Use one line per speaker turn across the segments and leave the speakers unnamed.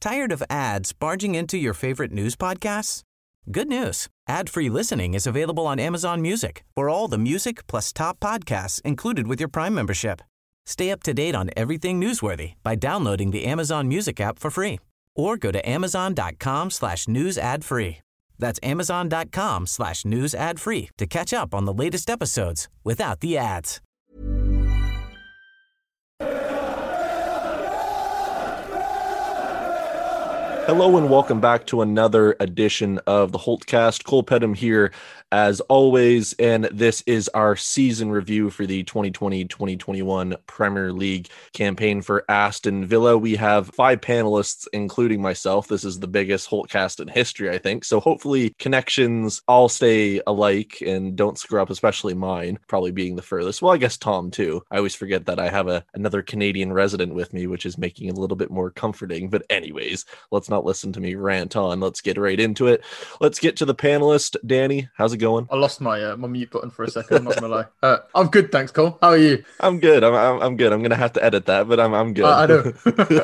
Tired of ads barging into your favorite news podcasts? Good news. Ad-free listening is available on Amazon Music for all the music plus top podcasts included with your Prime membership. Stay up to date on everything newsworthy by downloading the Amazon Music app for free or go to amazon.com/news ad free. That's amazon.com/news ad free to catch up on the latest episodes without the ads.
Hello and welcome back to another edition of the Holtcast. Cole Pedham here as always, and this is our season review for the 2020-2021 Premier League campaign for Aston Villa. We have 5 panelists, including myself. This is the biggest Holtcast in history, I think. So hopefully connections all stay alike and don't screw up, especially mine, probably being the furthest. Well, I guess Tom too. I always forget that I have another Canadian resident with me, which is making it a little bit more comforting. But anyways, let's not listen to me rant on. Let's get right into it. Let's get to the panelist. Danny, how's it going?
I lost my mute button for a second. I'm not gonna lie. I'm good, thanks, Cole. How are you?
I'm good. I'm good. I'm gonna have to edit that, but I'm good.
I know.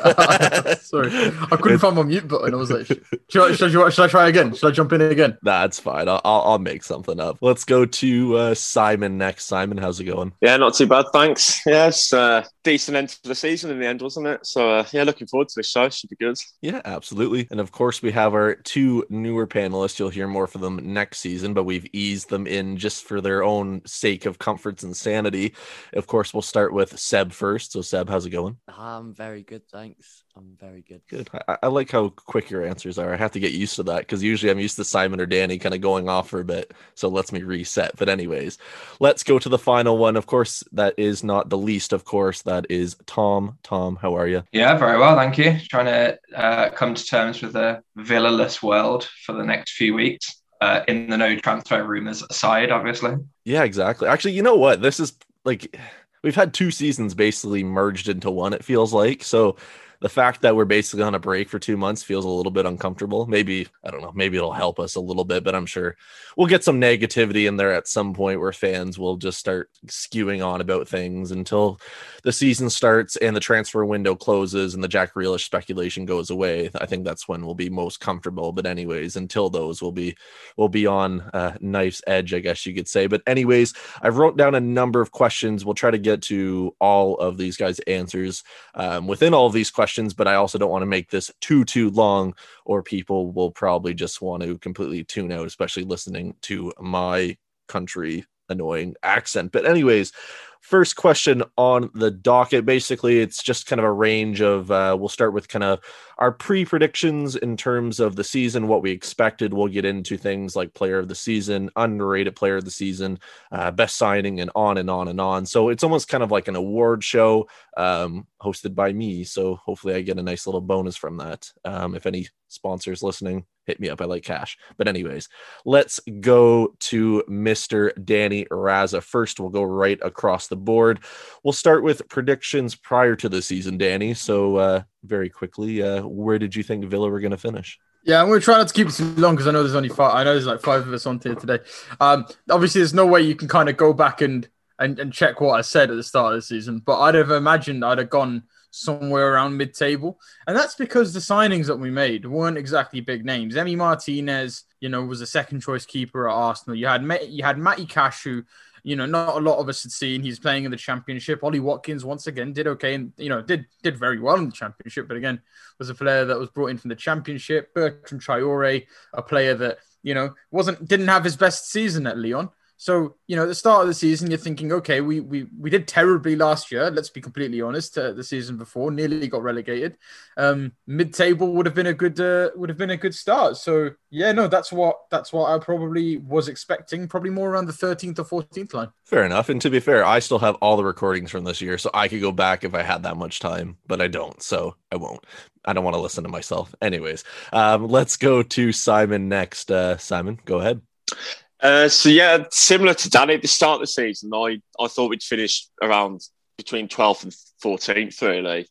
Sorry, I couldn't find my mute button. I was like, should I try again? Should I jump in again?
Nah, it's fine. I'll make something up. Let's go to Simon next. Simon, how's it going?
Yeah, not too bad, thanks. Yeah, it's decent end to the season in the end, wasn't it? So yeah, looking forward to this show. Should be good.
Yeah, absolutely. And of course, we have our 2 newer panelists. You'll hear more from them next season, but we've eased them in just for their own sake of comforts and sanity. Of course, we'll start with Seb first. So Seb, how's it going?
I'm very good, thanks. I'm very good.
Good. I like how quick your answers are. I have to get used to that because usually I'm used to Simon or Danny kind of going off for a bit. So it lets me reset. But anyways, let's go to the final one. Of course, that is not the least, of course. That is Tom. Tom, how are you?
Yeah, very well, thank you. Trying to come to terms with a Villa-less world for the next few weeks. In the no transfer rumours aside, obviously.
Yeah, exactly. Actually, you know what? This is like, we've had 2 seasons basically merged into one, it feels like. So the fact that we're basically on a break for 2 months feels a little bit uncomfortable. Maybe, I don't know, maybe it'll help us a little bit, but I'm sure we'll get some negativity in there at some point where fans will just start skewing on about things until the season starts and the transfer window closes and the Jack Grealish speculation goes away. I think that's when we'll be most comfortable. But anyways, until those, we'll be on knife's edge, I guess you could say. But anyways, I've wrote down a number of questions. We'll try to get to all of these guys' answers within all of these questions. But I also don't want to make this too long, or people will probably just want to completely tune out, especially listening to my country annoying accent. But anyways, first question on the docket. Basically, it's just kind of a range of, we'll start with kind of our pre-predictions in terms of the season, what we expected. We'll get into things like player of the season, underrated player of the season, best signing, and on and on and on. So it's almost kind of like an award show hosted by me. So hopefully I get a nice little bonus from that. If any sponsors listening, hit me up. I like cash. But anyways, let's go to Mr. Danny Raza first. We'll go right across the board. We'll start with predictions prior to the season, Danny. So very quickly, where did you think Villa were going to finish?
Yeah, I'm going to try not to keep it too long because I know there's only 5. I know there's like 5 of us on here today. Obviously, there's no way you can kind of go back and check what I said at the start of the season, but I'd have imagined I'd have gone somewhere around mid-table. And that's because the signings that we made weren't exactly big names. Emi Martinez, was a second choice keeper at Arsenal. You had Matty Cash, who, not a lot of us had seen. He's playing in the Championship. Ollie Watkins, once again, did okay and, did very well in the Championship, but again, was a player that was brought in from the Championship. Bertrand Traore, a player that, didn't have his best season at Lyon. So, at the start of the season, you're thinking, okay, we did terribly last year. Let's be completely honest. The season before, nearly got relegated. Mid-table would have been a good start. So, yeah, no, that's what I probably was expecting. Probably more around the 13th or 14th line.
Fair enough. And to be fair, I still have all the recordings from this year, so I could go back if I had that much time, but I don't, so I won't. I don't want to listen to myself. Anyways, let's go to Simon next. Simon, go ahead.
So yeah, similar to Danny at the start of the season, I thought we'd finish around between 12th and 14th, really.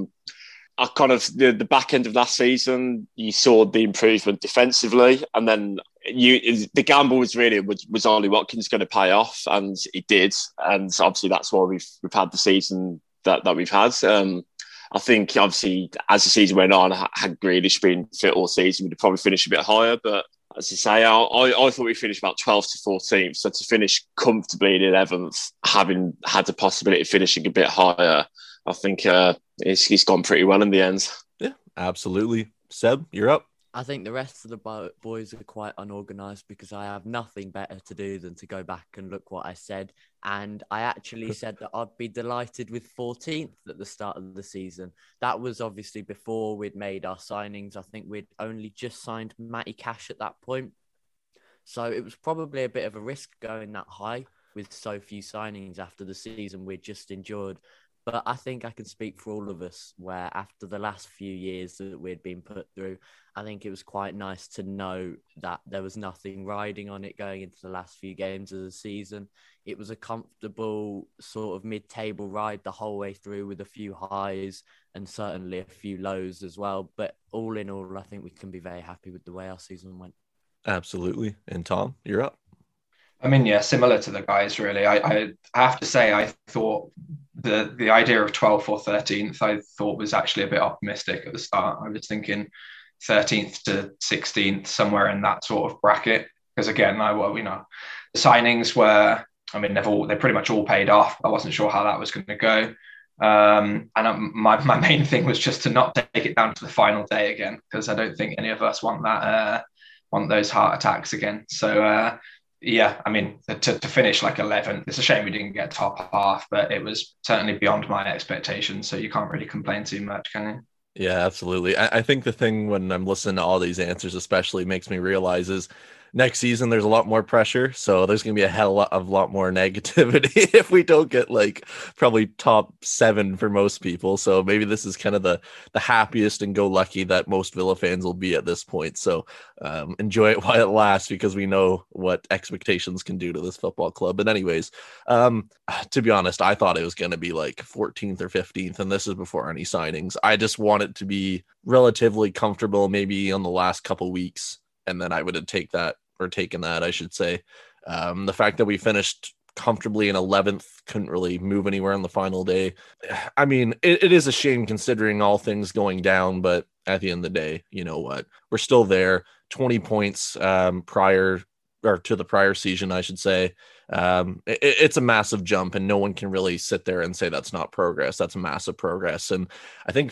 I kind of, the back end of last season, you saw the improvement defensively, and then the gamble was really, was Ollie Watkins going to pay off? And it did. And obviously that's why we've had the season that we've had. I think obviously as the season went on, had Grealish been fit all season, we'd have probably finished a bit higher. But as I say, I thought we finished about 12th to 14th. So to finish comfortably in 11th, having had the possibility of finishing a bit higher, I think he's gone pretty well in the end.
Yeah, absolutely. Seb, you're up.
I think the rest of the boys are quite unorganised because I have nothing better to do than to go back and look what I said. And I actually said that I'd be delighted with 14th at the start of the season. That was obviously before we'd made our signings. I think we'd only just signed Matty Cash at that point. So it was probably a bit of a risk going that high with so few signings after the season we'd just endured. But I think I can speak for all of us where after the last few years that we'd been put through, I think it was quite nice to know that there was nothing riding on it going into the last few games of the season. It was a comfortable sort of mid-table ride the whole way through with a few highs and certainly a few lows as well. But all in all, I think we can be very happy with the way our season went.
Absolutely. And Tom, you're up.
I mean, yeah, similar to the guys, really. I have to say, I thought the idea of 12th or 13th, I thought was actually a bit optimistic at the start. I was thinking 13th to 16th, somewhere in that sort of bracket. Because again, the signings were, I mean, they pretty much all paid off. I wasn't sure how that was going to go. My main thing was just to not take it down to the final day again, because I don't think any of us want those heart attacks again. So, yeah, I mean, to finish like 11th, it's a shame we didn't get top half, but it was certainly beyond my expectations. So you can't really complain too much, can you?
Yeah, absolutely. I think the thing when I'm listening to all these answers especially makes me realize is next season there's a lot more pressure. So there's going to be a lot more negativity if we don't get like probably top 7 for most people. So maybe this is kind of the happiest and go lucky that most Villa fans will be at this point. So enjoy it while it lasts, because we know what expectations can do to this football club. But anyways, to be honest, I thought it was going to be like 14th or 15th, and this is before any signings. I just want it to be relatively comfortable, maybe on the last couple weeks, and then I would have taken that, I should say. The fact that we finished comfortably in 11th, couldn't really move anywhere on the final day. I mean, it is a shame considering all things going down, but at the end of the day, you know what? We're still there. 20 points prior to the prior season, I should say. It's a massive jump, and no one can really sit there and say that's not progress. That's massive progress. And I think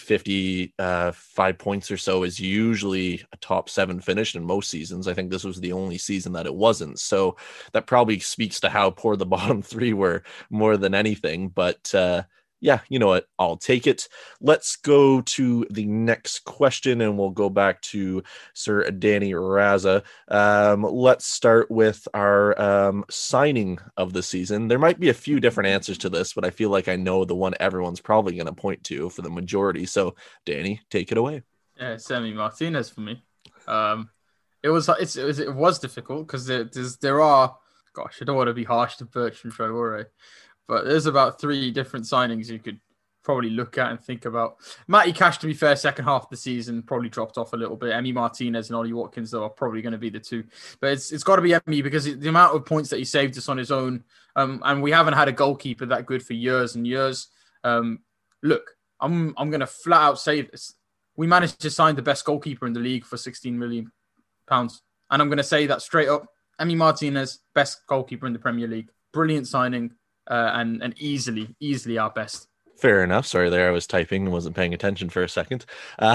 55 points or so is usually a top 7 finish in most seasons. I think this was the only season that it wasn't. So that probably speaks to how poor the bottom 3 were more than anything. But yeah, you know what? I'll take it. Let's go to the next question, and we'll go back to Sir Danny Raza. Let's start with our signing of the season. There might be a few different answers to this, but I feel like I know the one everyone's probably going to point to for the majority. So, Danny, take it away.
Yeah, Sammy Martinez for me. It was difficult because there are. Gosh, I don't want to be harsh to Bertrand Traore. But there's about 3 different signings you could probably look at and think about. Matty Cash, to be fair, second half of the season probably dropped off a little bit. Emi Martinez and Ollie Watkins, though, are probably going to be the 2. But it's got to be Emi because the amount of points that he saved us on his own, and we haven't had a goalkeeper that good for years and years. Look, I'm going to flat out say this. We managed to sign the best goalkeeper in the league for £16 million. And I'm going to say that straight up. Emi Martinez, best goalkeeper in the Premier League. Brilliant signing. And easily our best.
Fair enough. Sorry there, I was typing and wasn't paying attention for a second.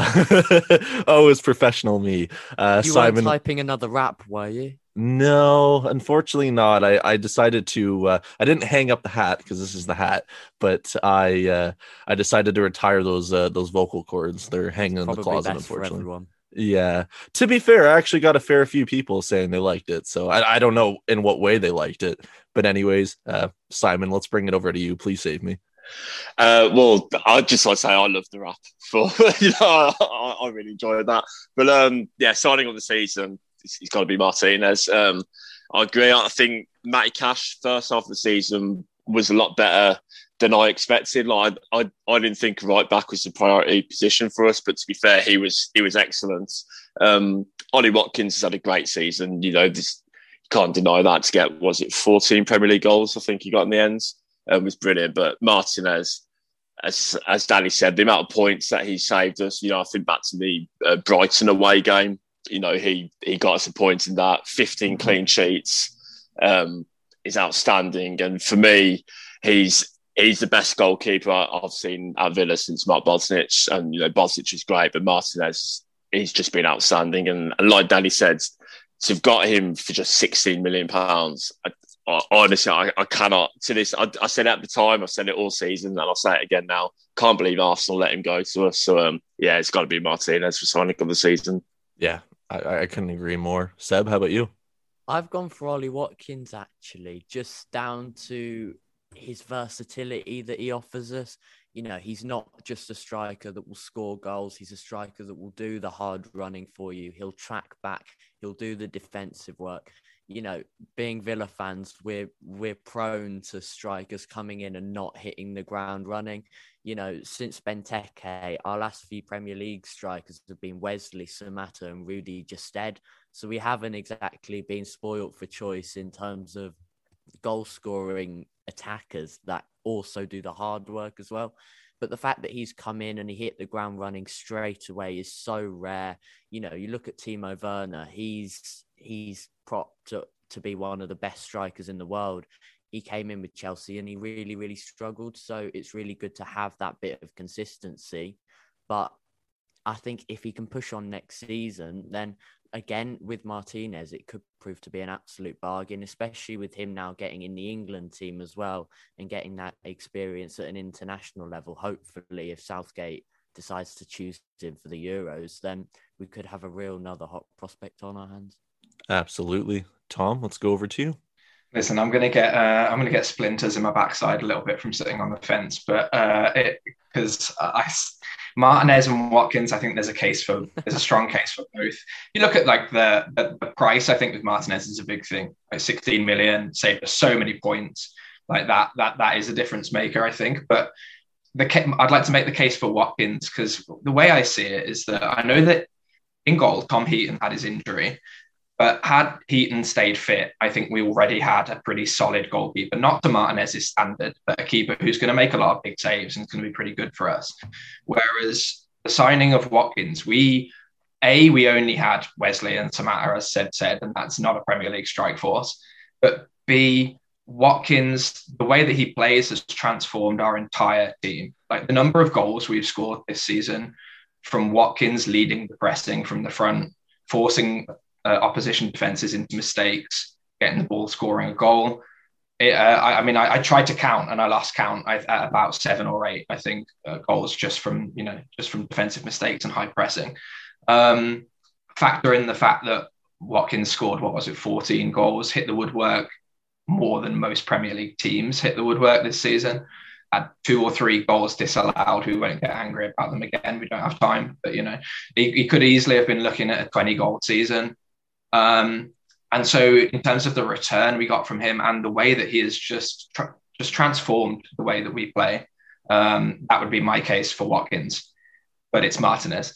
Oh, it's professional me.
You
Simon,
weren't typing another rap, were you?
No, unfortunately not. I decided to. I didn't hang up the hat because this is the hat, but I decided to retire those vocal cords. They're hanging in the closet, unfortunately. Yeah. To be fair, I actually got a fair few people saying they liked it. So I don't know in what way they liked it. But anyways, Simon, let's bring it over to you. Please save me.
Well, I'd just like to say I love the rap. I really enjoyed that. But yeah, signing of the season, it's got to be Martinez. I agree. I think Matty Cash, first half of the season, was a lot better than I expected. Like I didn't think right back was the priority position for us, but to be fair, he was excellent. Ollie Watkins has had a great season. You know, can't deny that. To get 14 Premier League goals, I think he got in the end, was brilliant. But Martinez, as Danny said, the amount of points that he saved us, I think back to the Brighton away game, he got us a point in that. 15 clean sheets is outstanding. And for me, he's the best goalkeeper I've seen at Villa since Mark Bosnich. And, Bosnich is great, but Martinez, he's just been outstanding. And like Danny said, to have got him for just £16 million, honestly, I cannot. To this, I said it at the time, I said it all season, and I'll say it again now. Can't believe Arsenal let him go to us. So, it's got to be Martinez for signing of the season.
Yeah, I couldn't agree more. Seb, how about you?
I've gone for Ollie Watkins, actually, just down to his versatility that he offers us. He's not just a striker that will score goals. He's a striker that will do the hard running for you. He'll track back. He'll do the defensive work. Being Villa fans, we're prone to strikers coming in and not hitting the ground running. Since Benteke, our last few Premier League strikers have been Wesley, Samatta and Rudy Gestede. So we haven't exactly been spoilt for choice in terms of goal-scoring attackers that also do the hard work as well. But the fact that he's come in and he hit the ground running straight away is so rare. You look at Timo Werner, he's propped up to be one of the best strikers in the world. He came in with Chelsea and he really, really struggled. So it's really good to have that bit of consistency. But I think if he can push on next season, then again, with Martinez, it could prove to be an absolute bargain, especially with him now getting in the England team as well and getting that experience at an international level. Hopefully, if Southgate decides to choose him for the Euros, then we could have a real another hot prospect on our hands.
Absolutely. Tom, let's go over to you.
Listen, I'm going to get splinters in my backside a little bit from sitting on the fence, but because Martinez and Watkins, I think there's a strong case for both. You look at like the price. I think with Martinez is a big thing. Like 16 million, saved us so many points. Like that is a difference maker, I think. But I'd like to make the case for Watkins because the way I see it is that I know that in goal, Tom Heaton had his injury. But had Heaton stayed fit, I think we already had a pretty solid goalkeeper, not to Martinez's standard, but a keeper who's going to make a lot of big saves and is going to be pretty good for us. Whereas the signing of Watkins, we only had Wesley and Samatta, as said, and that's not a Premier League strike force. But B, Watkins, the way that he plays has transformed our entire team. Like the number of goals we've scored this season from Watkins leading the pressing from the front, forcing opposition defenses into mistakes, getting the ball, scoring a goal. I tried to count and I lost count at about 7 or 8, I think, goals just from defensive mistakes and high pressing. Factor in the fact that Watkins scored, 14 goals, hit the woodwork more than most Premier League teams hit the woodwork this season. Had 2 or 3 goals disallowed. We won't get angry about them again. We don't have time. But, he could easily have been looking at a 20-goal season. And so in terms of the return we got from him and the way that he has just transformed the way that we play, that would be my case for Watkins. But it's Martinez.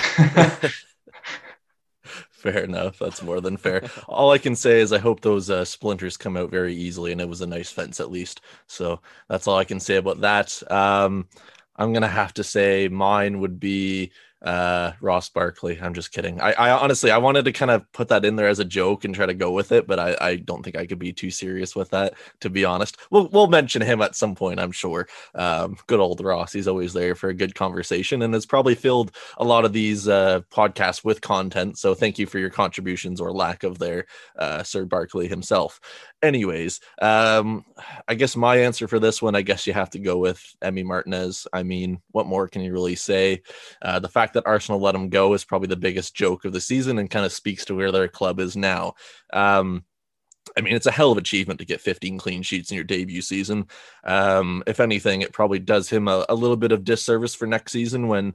Fair enough. That's more than fair. All I can say is I hope those splinters come out very easily, and it was a nice fence at least. So that's all I can say about that. I'm going to have to say mine would be Ross Barkley. I'm just kidding. I honestly, I wanted to kind of put that in there as a joke and try to go with it, but I don't think I could be too serious with that, to be honest. We'll mention him at some point, I'm sure. Good old Ross. He's always there for a good conversation and has probably filled a lot of these podcasts with content. So thank you for your contributions or lack of there, Sir Barkley himself. Anyways, I guess my answer for this one, I guess you have to go with Emi Martinez. I mean, what more can you really say? The fact that Arsenal let him go is probably the biggest joke of the season and kind of speaks to where their club is now. I mean, it's a hell of an achievement to get 15 clean sheets in your debut season. If anything, it probably does him a little bit of disservice for next season when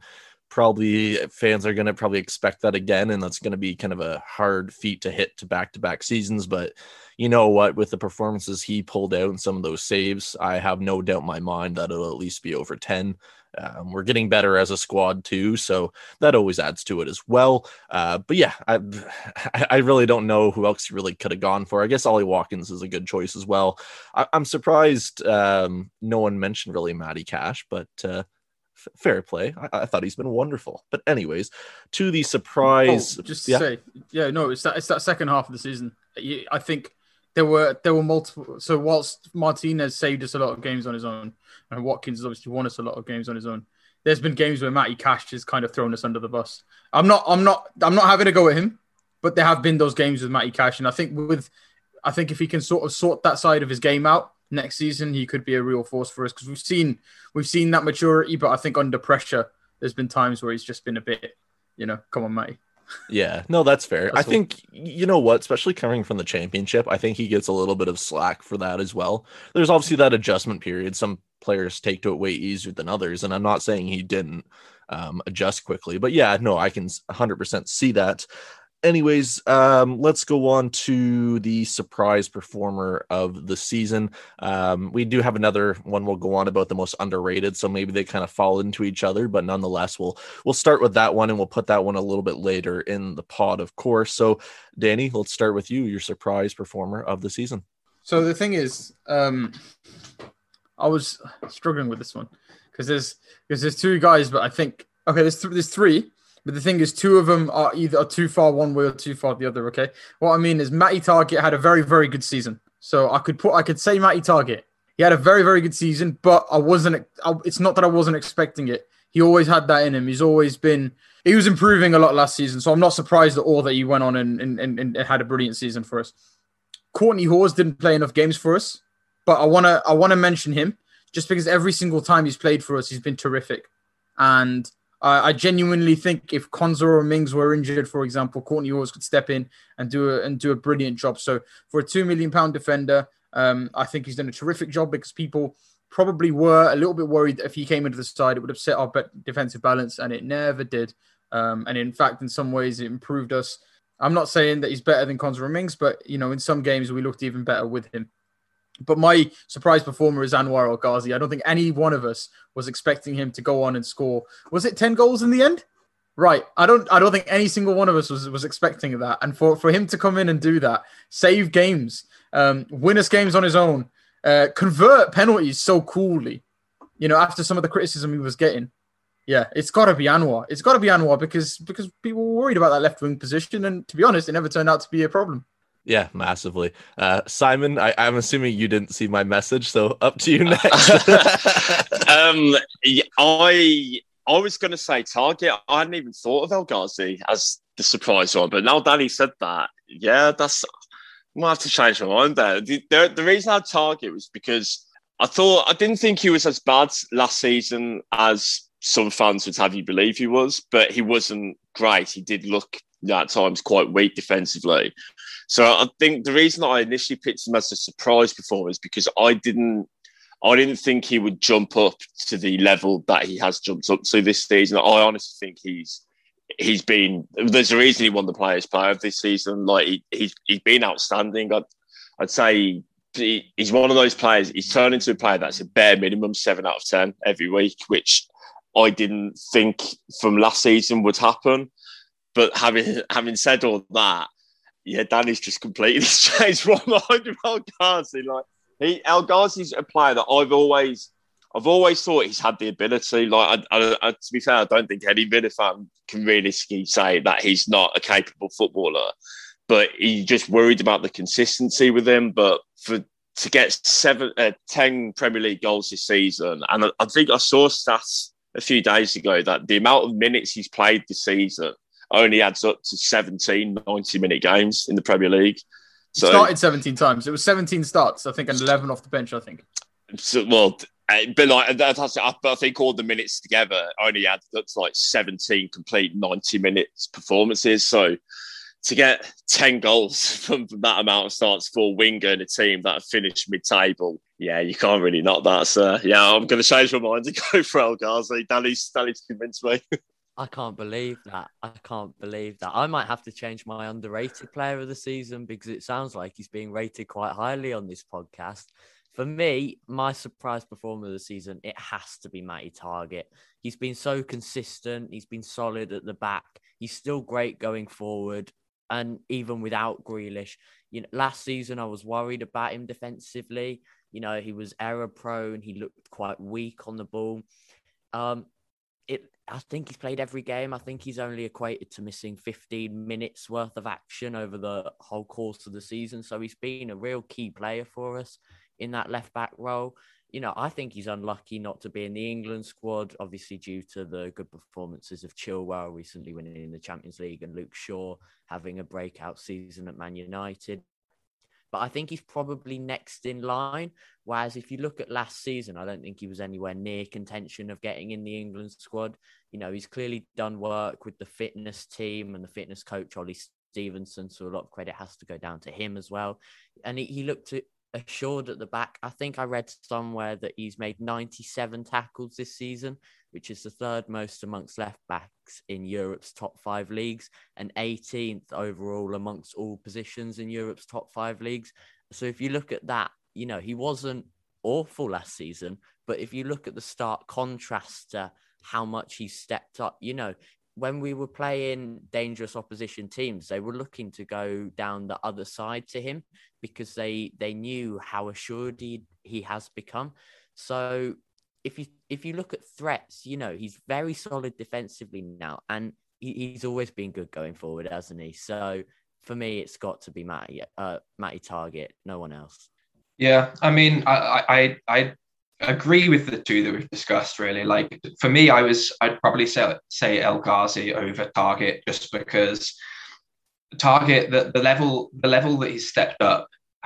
probably fans are going to probably expect that again, and that's going to be kind of a hard feat to hit to back-to-back seasons. But you know what, with the performances he pulled out and some of those saves, I have no doubt in my mind that it'll at least be over 10. We're getting better as a squad too, so that always adds to it as well. But yeah, I really don't know who else really could have gone for. I guess Ollie Watkins is a good choice as well. I'm surprised no one mentioned really Matty Cash, but fair play. I thought he's been wonderful. But anyways, to the surprise,
it's that second half of the season. I think there were multiple. So whilst Martinez saved us a lot of games on his own, and Watkins has obviously won us a lot of games on his own, there's been games where Matty Cash has kind of thrown us under the bus. I'm not having a go at him, but there have been those games with Matty Cash, and I think if he can sort of sort that side of his game out next season, he could be a real force for us, because we've seen that maturity, but I think under pressure, there's been times where he's just been a bit, come on, Matty.
Yeah, no, that's fair. I think, you know what, especially coming from the championship, I think he gets a little bit of slack for that as well. There's obviously that adjustment period. Some players take to it way easier than others, and I'm not saying he didn't adjust quickly, but yeah, no, I can 100% see that. Anyways, let's go on to the surprise performer of the season. We do have another one we'll go on about the most underrated, so maybe they kind of fall into each other, but nonetheless, we'll start with that one, and we'll put that one a little bit later in the pod, of course. So, Danny, let's start with you, your surprise performer of the season.
So the thing is, I was struggling with this one because there's two guys, but I think, okay, there's three. But the thing is, two of them are either too far one way or too far the other, okay? What I mean is Matty Targett had a very, very good season. So I could say Matty Targett. He had a very, very good season, but it's not that I wasn't expecting it. He always had that in him. He was improving a lot last season. So I'm not surprised at all that he went on and had a brilliant season for us. Courtney Hawes didn't play enough games for us, but I want to mention him just because every single time he's played for us, he's been terrific. And I genuinely think if Konza or Mings were injured, for example, Courtney Hawes could step in and do a brilliant job. So for a £2 million defender, I think he's done a terrific job, because people probably were a little bit worried that if he came into the side, it would upset our defensive balance, and it never did. And in fact, in some ways, it improved us. I'm not saying that he's better than Konza or Mings, but in some games we looked even better with him. But my surprise performer is Anwar El Ghazi. I don't think any one of us was expecting him to go on and score. Was it 10 goals in the end? Right. I don't think any single one of us was expecting that. And for him to come in and do that, save games, win us games on his own, convert penalties so coolly, after some of the criticism he was getting. Yeah, it's got to be Anwar. It's got to be Anwar because people were worried about that left wing position. And to be honest, it never turned out to be a problem.
Yeah, massively. Simon, I'm assuming you didn't see my message, so up to you next.
I was going to say Targett. I hadn't even thought of El Ghazi as the surprise one, but now Danny said that, yeah, I might have to change my mind there. The reason I had Targett was because I didn't think he was as bad last season as some fans would have you believe he was, but he wasn't great. He did look at times quite weak defensively. So I think the reason I initially picked him as a surprise performer is because I didn't think he would jump up to the level that he has jumped up to this season. I honestly think he's been. There's a reason he won the Players' Player of this season. Like he's been outstanding. I'd say he's one of those players. He's turned into a player that's a bare minimum 7 out of 10 every week, which I didn't think from last season would happen. But having said all that, yeah, Danny's just completely changed my mind about El Ghazi. El Ghazi's a player that I've always thought he's had the ability. To be fair, I don't think any Villa fan can realistically say that he's not a capable footballer. But he just worried about the consistency with him. But to get 10 Premier League goals this season, and I think I saw stats a few days ago that the amount of minutes he's played this season only adds up to 17 90-minute games in the Premier League. So,
he started 17 times. It was 17 starts, I think, and 11 off the bench, I think.
So, but I think all the minutes together only adds up to 17 complete 90 minutes performances. So to get 10 goals from that amount of starts for a winger in a team that have finished mid-table, yeah, you can't really knock that. So, yeah, I'm going to change my mind and go for El Ghazi. Danny's convinced me.
I can't believe that. I can't believe that. I might have to change my underrated player of the season because it sounds like he's being rated quite highly on this podcast. For me, my surprise performer of the season, it has to be Matty Targett. He's been so consistent. He's been solid at the back. He's still great going forward. And even without Grealish, last season I was worried about him defensively. He was error prone. He looked quite weak on the ball. I think he's played every game. I think he's only equated to missing 15 minutes worth of action over the whole course of the season. So he's been a real key player for us in that left back role. I think he's unlucky not to be in the England squad, obviously due to the good performances of Chilwell recently winning the Champions League and Luke Shaw having a breakout season at Man United. But I think he's probably next in line. Whereas if you look at last season, I don't think he was anywhere near contention of getting in the England squad. He's clearly done work with the fitness team and the fitness coach, Ollie Stevenson. So a lot of credit has to go down to him as well. And he looked assured at the back. I think I read somewhere that he's made 97 tackles this season, which is the third most amongst left backs in Europe's top 5 leagues and 18th overall amongst all positions in Europe's top 5 leagues. So if you look at that, he wasn't awful last season, but if you look at the stark contrast to how much he stepped up, when we were playing dangerous opposition teams, they were looking to go down the other side to him because they knew how assured he has become. So if you look at threats, he's very solid defensively now, and he's always been good going forward, hasn't he? So for me, it's got to be Matty Targett, no one else.
Yeah, I mean, I agree with the two that we've discussed. Really, like for me, I'd probably say El Ghazi over Targett just because Targett the level that he's stepped up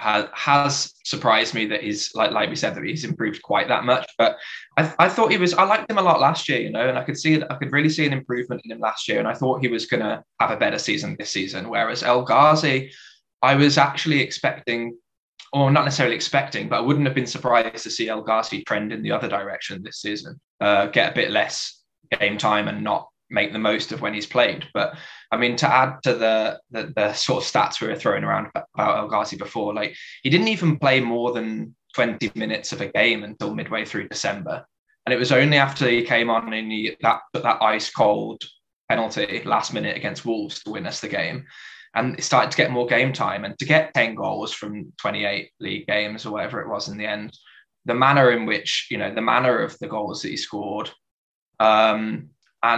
has surprised me that he's like we said that he's improved quite that much. But I thought I liked him a lot last year, and I could really see an improvement in him last year, and I thought he was going to have a better season this season. Whereas El Ghazi, I was actually expecting, or not necessarily expecting, but I wouldn't have been surprised to see El Ghazi trend in the other direction this season, get a bit less game time and not make the most of when he's played. But I mean, to add to the sort of stats we were throwing around about El Ghazi before, like he didn't even play more than 20 minutes of a game until midway through December. And it was only after he came on and that ice cold penalty last minute against Wolves to win us the game. And it started to get more game time, and to get 10 goals from 28 league games or whatever it was in the end, the manner in which, the manner of the goals that he scored. And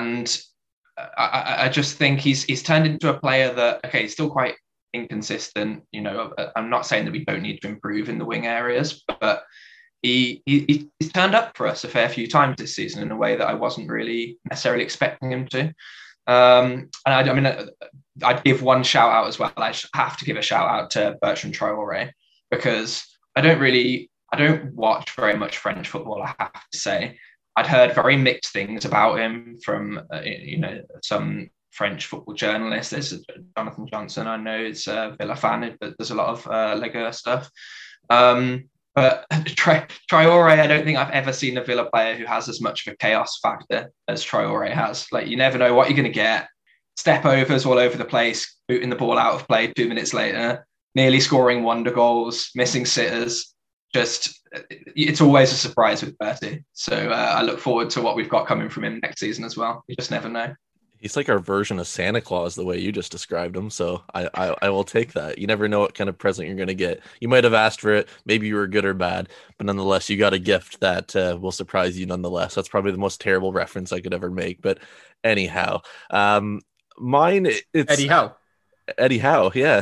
I just think he's turned into a player that, okay, he's still quite inconsistent. I'm not saying that we don't need to improve in the wing areas, but he's turned up for us a fair few times this season in a way that I wasn't really necessarily expecting him to. And I'd give one shout out as well. I have to give a shout out to Bertrand Traoré because I don't watch very much French football, I have to say. I'd heard very mixed things about him from, some French football journalists. There's Jonathan Johnson, I know is a Villa fan, but there's a lot of Ligue stuff. But Traoré, I don't think I've ever seen a Villa player who has as much of a chaos factor as Traoré has. Like, you never know what you're going to get. Step overs all over the place, booting the ball out of play 2 minutes later, nearly scoring wonder goals, missing sitters. It's always a surprise with Bertie. So I look forward to what we've got coming from him next season as well. You just never know.
He's like our version of Santa Claus, the way you just described him. So I will take that. You never know what kind of present you're going to get. You might have asked for it. Maybe you were good or bad, but nonetheless, you got a gift that will surprise you nonetheless. That's probably the most terrible reference I could ever make. But anyhow, mine, it's
Eddie Howe.
Eddie Howe. Yeah.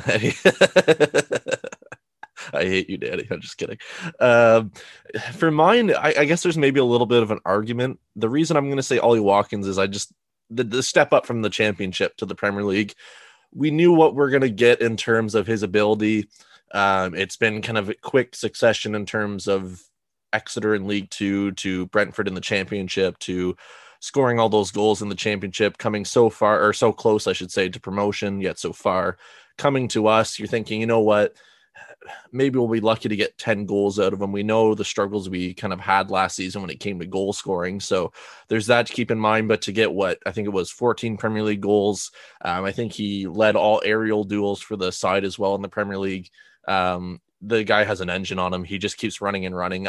I hate you, Daddy. I'm just kidding. For mine, I guess there's maybe a little bit of an argument. The reason I'm going to say Ollie Watkins is the step up from the Championship to the Premier League. We knew what we're going to get in terms of his ability. It's been kind of a quick succession in terms of Exeter in League Two to Brentford in the Championship to scoring all those goals in the Championship, coming so far, or so close, I should say, to promotion, yet so far. Coming to us, you're thinking, you know what? maybe we'll be lucky to get 10 goals out of him. We know the struggles we kind of had last season when it came to goal scoring. So there's that to keep in mind. But to get I think it was 14 Premier League goals. I think he led all aerial duels for the side as well in the Premier League. The guy has an engine on him. He just keeps running and running.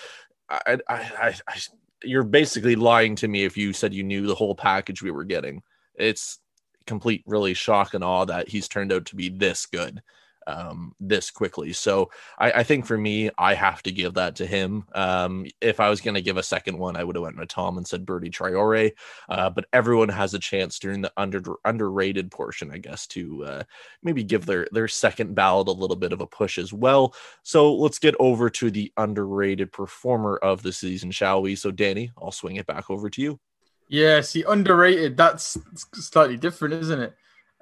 You're basically lying to me if you said you knew the whole package we were getting. It's complete really shock and awe that he's turned out to be this good this quickly. So I think for me, I have to give that to him. If I was going to give a second one, I would have went with Tom and said Bertie Traore, but everyone has a chance during the underrated portion, I guess, to maybe give their second ballot a little bit of a push as well. So let's get over to the underrated performer of the season, shall we? So Danny, I'll swing it back over to you.
Yeah, see, underrated, that's slightly different, isn't it?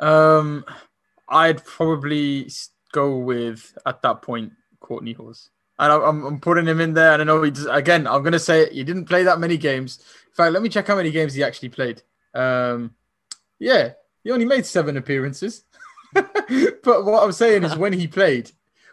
I'd probably go with, at that point, Courtney Hause. And I'm putting him in there. And I know again, I'm going to say he didn't play that many games. In fact, let me check how many games he actually played. Yeah, he only made 7 appearances. But what I'm saying is when he played,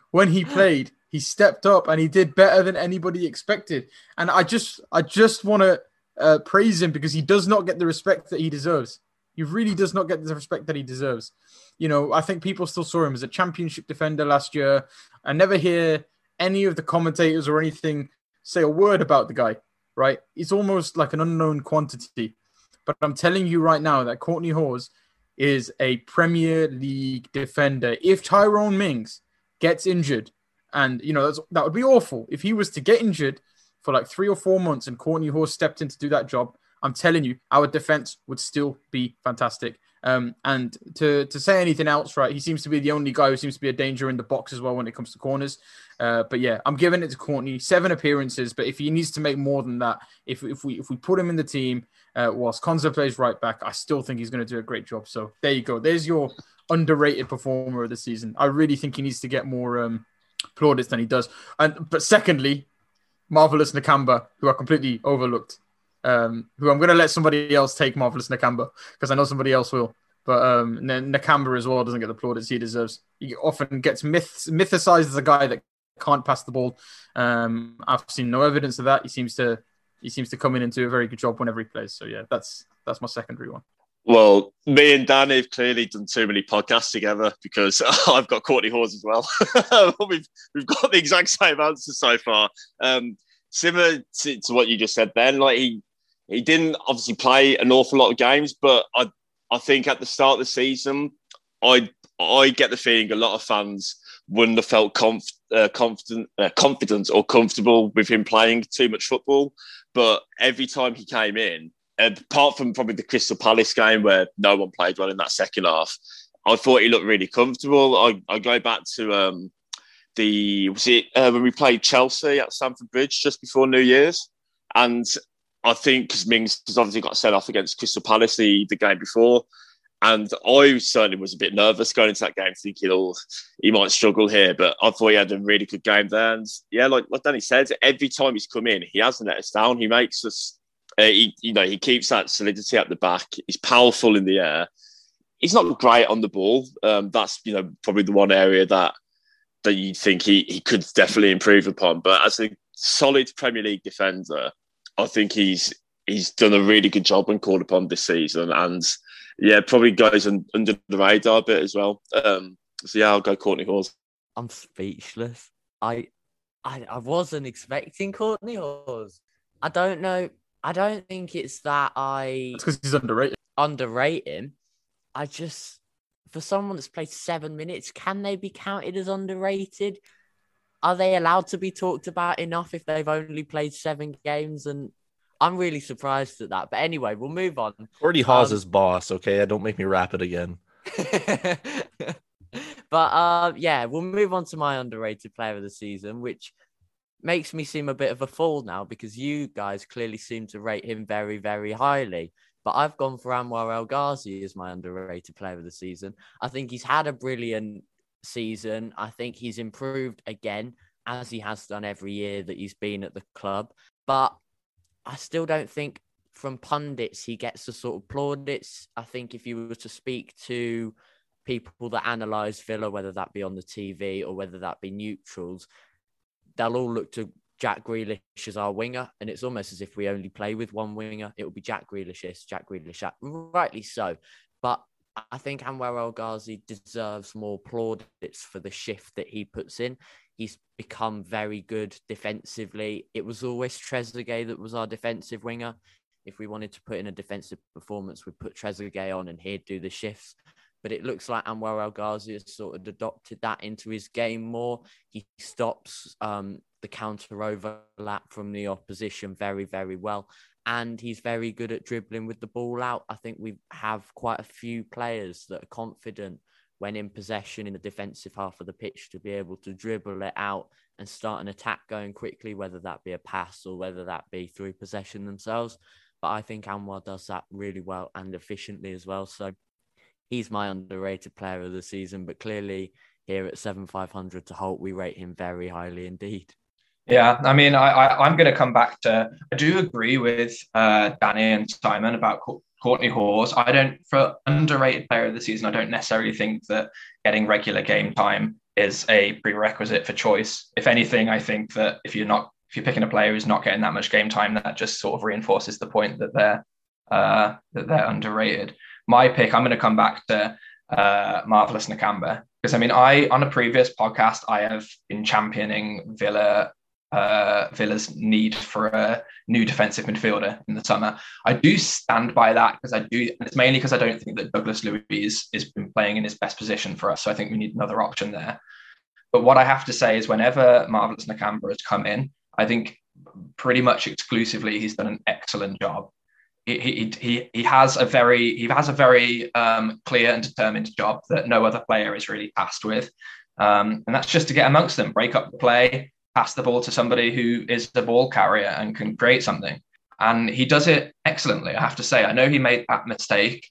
he stepped up and he did better than anybody expected. And I just want to praise him because he does not get the respect that he deserves. He really does not get the respect that he deserves. You know, I think people still saw him as a championship defender last year. I never hear any of the commentators or anything say a word about the guy, right? It's almost like an unknown quantity. But I'm telling you right now that Courtney Hause is a Premier League defender. If Tyrone Mings gets injured, and, you know, that would be awful. If he was to get injured for like 3 or 4 months and Courtney Hause stepped in to do that job, I'm telling you, our defense would still be fantastic. And to say anything else, right, he seems to be the only guy who seems to be a danger in the box as well when it comes to corners. But yeah, I'm giving it to Courtney. 7 appearances, but if he needs to make more than that, if we put him in the team whilst Konsa plays right back, I still think he's going to do a great job. So there you go. There's your underrated performer of the season. I really think he needs to get more plaudits than he does. But secondly, Marvelous Nakamba, who are completely overlooked. Who I'm going to let somebody else take Marvelous Nakamba because I know somebody else will. But Nakamba as well doesn't get the plaudits he deserves. He often gets mythicized as a guy that can't pass the ball. I've seen no evidence of that. He seems to come in and do a very good job whenever he plays. So yeah, that's my secondary one.
Well, me and Dan have clearly done too many podcasts together because I've got Courtney Hause as well. we've got the exact same answer so far. Similar to what you just said, Ben. Like he didn't obviously play an awful lot of games, but I think at the start of the season, I get the feeling a lot of fans wouldn't have felt confident or comfortable with him playing too much football. But every time he came in, apart from probably the Crystal Palace game where no one played well in that second half, I thought he looked really comfortable. I go back to when we played Chelsea at Stamford Bridge just before New Year's, and I think because Mings has obviously got sent off against Crystal Palace the game before, and I certainly was a bit nervous going into that game, thinking, he might struggle here, but I thought he had a really good game there. And yeah, like Danny said, every time he's come in, he hasn't let us down. He makes us, he keeps that solidity at the back. He's powerful in the air. He's not great on the ball. That's probably the one area that you think he could definitely improve upon. But as a solid Premier League defender, I think he's done a really good job when called upon this season. And yeah, probably goes under the radar a bit as well. So yeah, I'll go Courtney Hause.
I'm speechless. I wasn't expecting Courtney Hause. I don't know. I don't think it's that
It's because he's underrated.
Underrate him. For someone that's played 7 minutes, can they be counted as underrated? Are they allowed to be talked about enough if they've only played 7 games? And I'm really surprised at that. But anyway, we'll move on.
Courtney Hause is boss, okay? Don't make me rap it again.
But yeah, we'll move on to my underrated player of the season, which makes me seem a bit of a fool now because you guys clearly seem to rate him very, very highly. But I've gone for Anwar El Ghazi as my underrated player of the season. I think he's had a brilliant season. I think he's improved again, as he has done every year that he's been at the club. But I still don't think from pundits he gets the sort of plaudits. I think if you were to speak to people that analyse Villa, whether that be on the TV or whether that be neutrals, they'll all look to Jack Grealish as our winger, and it's almost as if we only play with one winger. It will be Jack Grealish this, Jack Grealish that, rightly so. But I think Anwar El Ghazi deserves more plaudits for the shift that he puts in. He's become very good defensively. It was always Trezeguet that was our defensive winger. If we wanted to put in a defensive performance, we'd put Trezeguet on and he'd do the shifts. But it looks like Anwar El Ghazi has sort of adopted that into his game more. He stops the counter overlap from the opposition very, very well. And he's very good at dribbling with the ball out. I think we have quite a few players that are confident when in possession in the defensive half of the pitch to be able to dribble it out and start an attack going quickly, whether that be a pass or whether that be through possession themselves. But I think Anwar does that really well and efficiently as well. So he's my underrated player of the season, but clearly here at 7,500 to Holt, we rate him very highly indeed.
Yeah, I mean, I'm going to come back to, I do agree with Danny and Simon about Courtney Hawes. For underrated player of the season, I don't necessarily think that getting regular game time is a prerequisite for choice. If anything, I think that if you're picking a player who's not getting that much game time, that just sort of reinforces the point that they're underrated. My pick, I'm going to come back to Marvelous Nakamba, because I mean, on a previous podcast, I have been championing Villa's need for a new defensive midfielder in the summer. I do stand by that and it's mainly because I don't think that Douglas Luiz has been playing in his best position for us. So I think we need another option there. But what I have to say is whenever Marvelous Nakamba has come in, I think pretty much exclusively he's done an excellent job. He has a very clear and determined job that no other player is really tasked with. And that's just to get amongst them, break up the play, pass the ball to somebody who is the ball carrier and can create something. And he does it excellently, I have to say. I know he made that mistake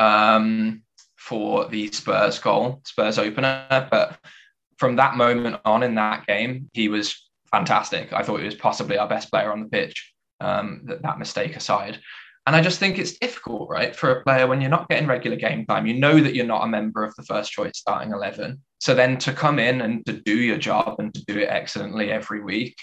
for the Spurs opener, but from that moment on in that game, he was fantastic. I thought he was possibly our best player on the pitch, that mistake aside. And I just think it's difficult, right, for a player when you're not getting regular game time. You know that you're not a member of the first choice starting 11. So then to come in and to do your job and to do it excellently every week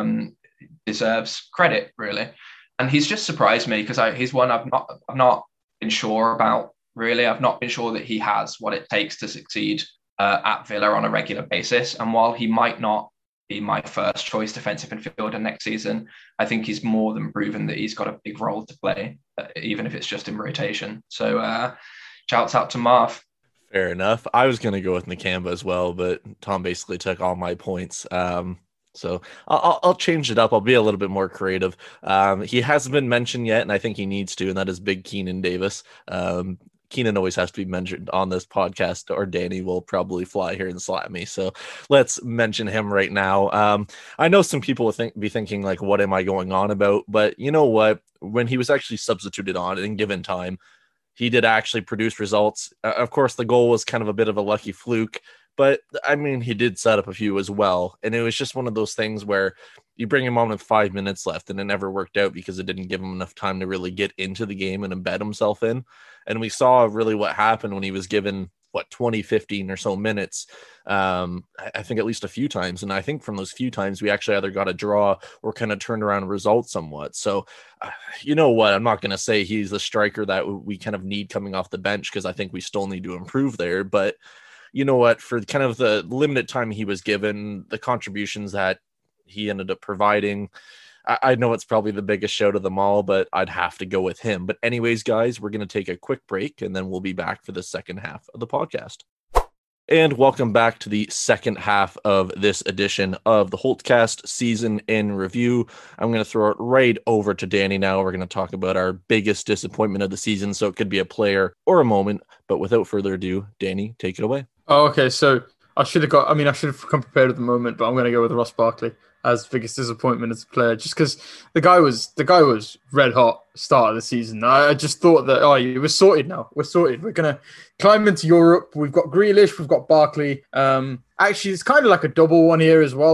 deserves credit, really. And he's just surprised me because he's one I've not been sure about, really. I've not been sure that he has what it takes to succeed at Villa on a regular basis. And while he might not be my first choice defensive midfielder next season, I think he's more than proven that he's got a big role to play, even if it's just in rotation. So shouts out to Marv.
Fair enough. I was going to go with Nakamba as well, but Tom basically took all my points. So I'll change it up. I'll be a little bit more creative. He hasn't been mentioned yet, and I think he needs to, and that is Big Keenan Davis. Keenan always has to be mentioned on this podcast, or Danny will probably fly here and slap me. So let's mention him right now. I know some people will be thinking, like, what am I going on about? But you know what? When he was actually substituted on and given time, he did actually produce results. Of course, the goal was kind of a bit of a lucky fluke, but I mean, he did set up a few as well. And it was just one of those things where you bring him on with 5 minutes left and it never worked out because it didn't give him enough time to really get into the game and embed himself in. And we saw really what happened when he was given 20, 15 or so minutes. I think at least a few times. And I think from those few times, we actually either got a draw or kind of turned around results somewhat. So, you know what? I'm not going to say he's the striker that we kind of need coming off the bench, because I think we still need to improve there. But you know what? For kind of the limited time he was given, the contributions that he ended up providing, I know it's probably the biggest shout of them all, but I'd have to go with him. But anyways, guys, we're going to take a quick break and then we'll be back for the second half of the podcast. And welcome back to the second half of this edition of the Holtcast Season in Review. I'm going to throw it right over to Danny now. We're going to talk about our biggest disappointment of the season. So it could be a player or a moment, but without further ado, Danny, take it away.
Oh, okay. So I should have come prepared at the moment, but I'm going to go with Ross Barkley as biggest disappointment as a player, just because the guy was red hot start of the season. I just thought that, we're sorted now. We're sorted. We're going to climb into Europe. We've got Grealish, we've got Barkley. Actually, it's kind of like a double one here as well. Like,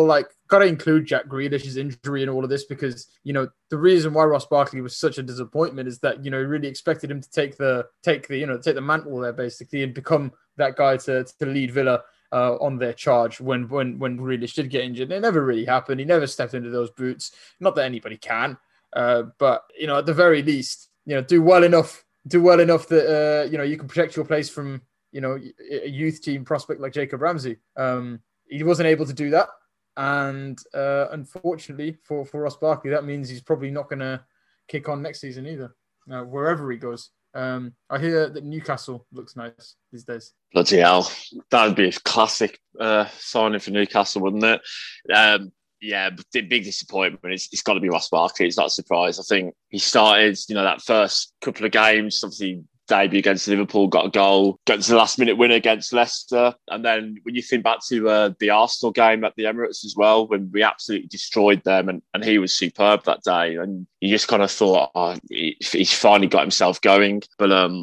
got to include Jack Grealish's injury in all of this because, you know, the reason why Ross Barkley was such a disappointment is that, you know, really expected him to take the mantle there basically and become that guy to lead Villa on their charge when Grealish did get injured. It never really happened. He never stepped into those boots. Not that anybody can, but, you know, at the very least, you know, do well enough that, you know, you can protect your place from, you know, a youth team prospect like Jacob Ramsey. He wasn't able to do that. And unfortunately for Ross Barkley, that means he's probably not going to kick on next season either, wherever he goes. I hear that Newcastle looks nice these days.
Bloody hell. That would be a classic signing for Newcastle, wouldn't it? Yeah, but the big disappointment is it's got to be Ross Barkley. It's not a surprise. I think he started, you know, that first couple of games, obviously debut against Liverpool, got a goal, got to the last minute winner against Leicester. And then when you think back to the Arsenal game at the Emirates as well, when we absolutely destroyed them and he was superb that day. And you just kind of thought, he's finally got himself going. But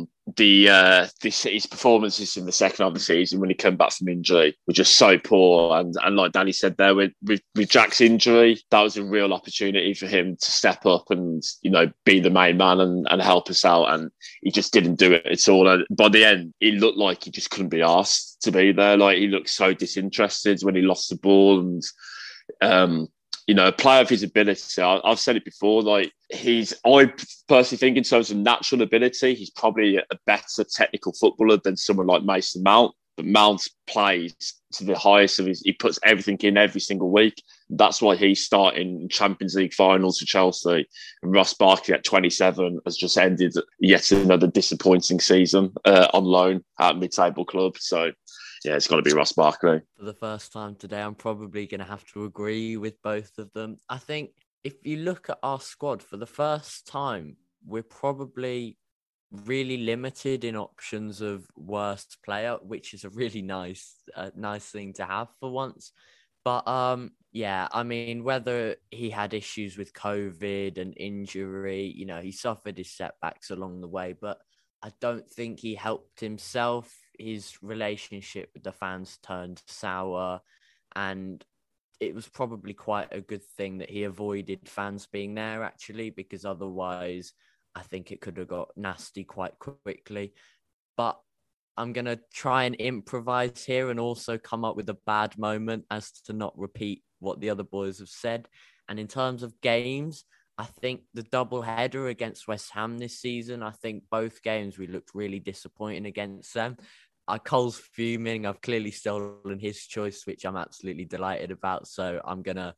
his performances in the second half of the season when he came back from injury were just so poor. And like Danny said there, with Jack's injury, that was a real opportunity for him to step up and, you know, be the main man and help us out. And he just didn't do it at all. And by the end, it looked like he just couldn't be asked to be there. Like, he looked so disinterested when he lost the ball. And you know, a player of his ability, I've said it before, like I personally think in terms of natural ability, he's probably a better technical footballer than someone like Mason Mount. But Mount plays to the highest of he puts everything in every single week. That's why he's starting Champions League finals for Chelsea. And Ross Barkley at 27 has just ended yet another disappointing season on loan at a mid-table club. So, yeah, it's got to be Ross Barkley.
For the first time today, I'm probably going to have to agree with both of them. I think if you look at our squad for the first time, we're probably really limited in options of worst player, which is a really nice thing to have for once. But yeah, I mean, whether he had issues with COVID and injury, you know, he suffered his setbacks along the way, but I don't think he helped himself. His relationship with the fans turned sour, and it was probably quite a good thing that he avoided fans being there, actually, because otherwise I think it could have got nasty quite quickly. But I'm going to try and improvise here and also come up with a bad moment as to not repeat what the other boys have said. And in terms of games, I think the double header against West Ham this season, I think both games we looked really disappointing against them. Cole's fuming. I've clearly stolen his choice, which I'm absolutely delighted about. So I'm gonna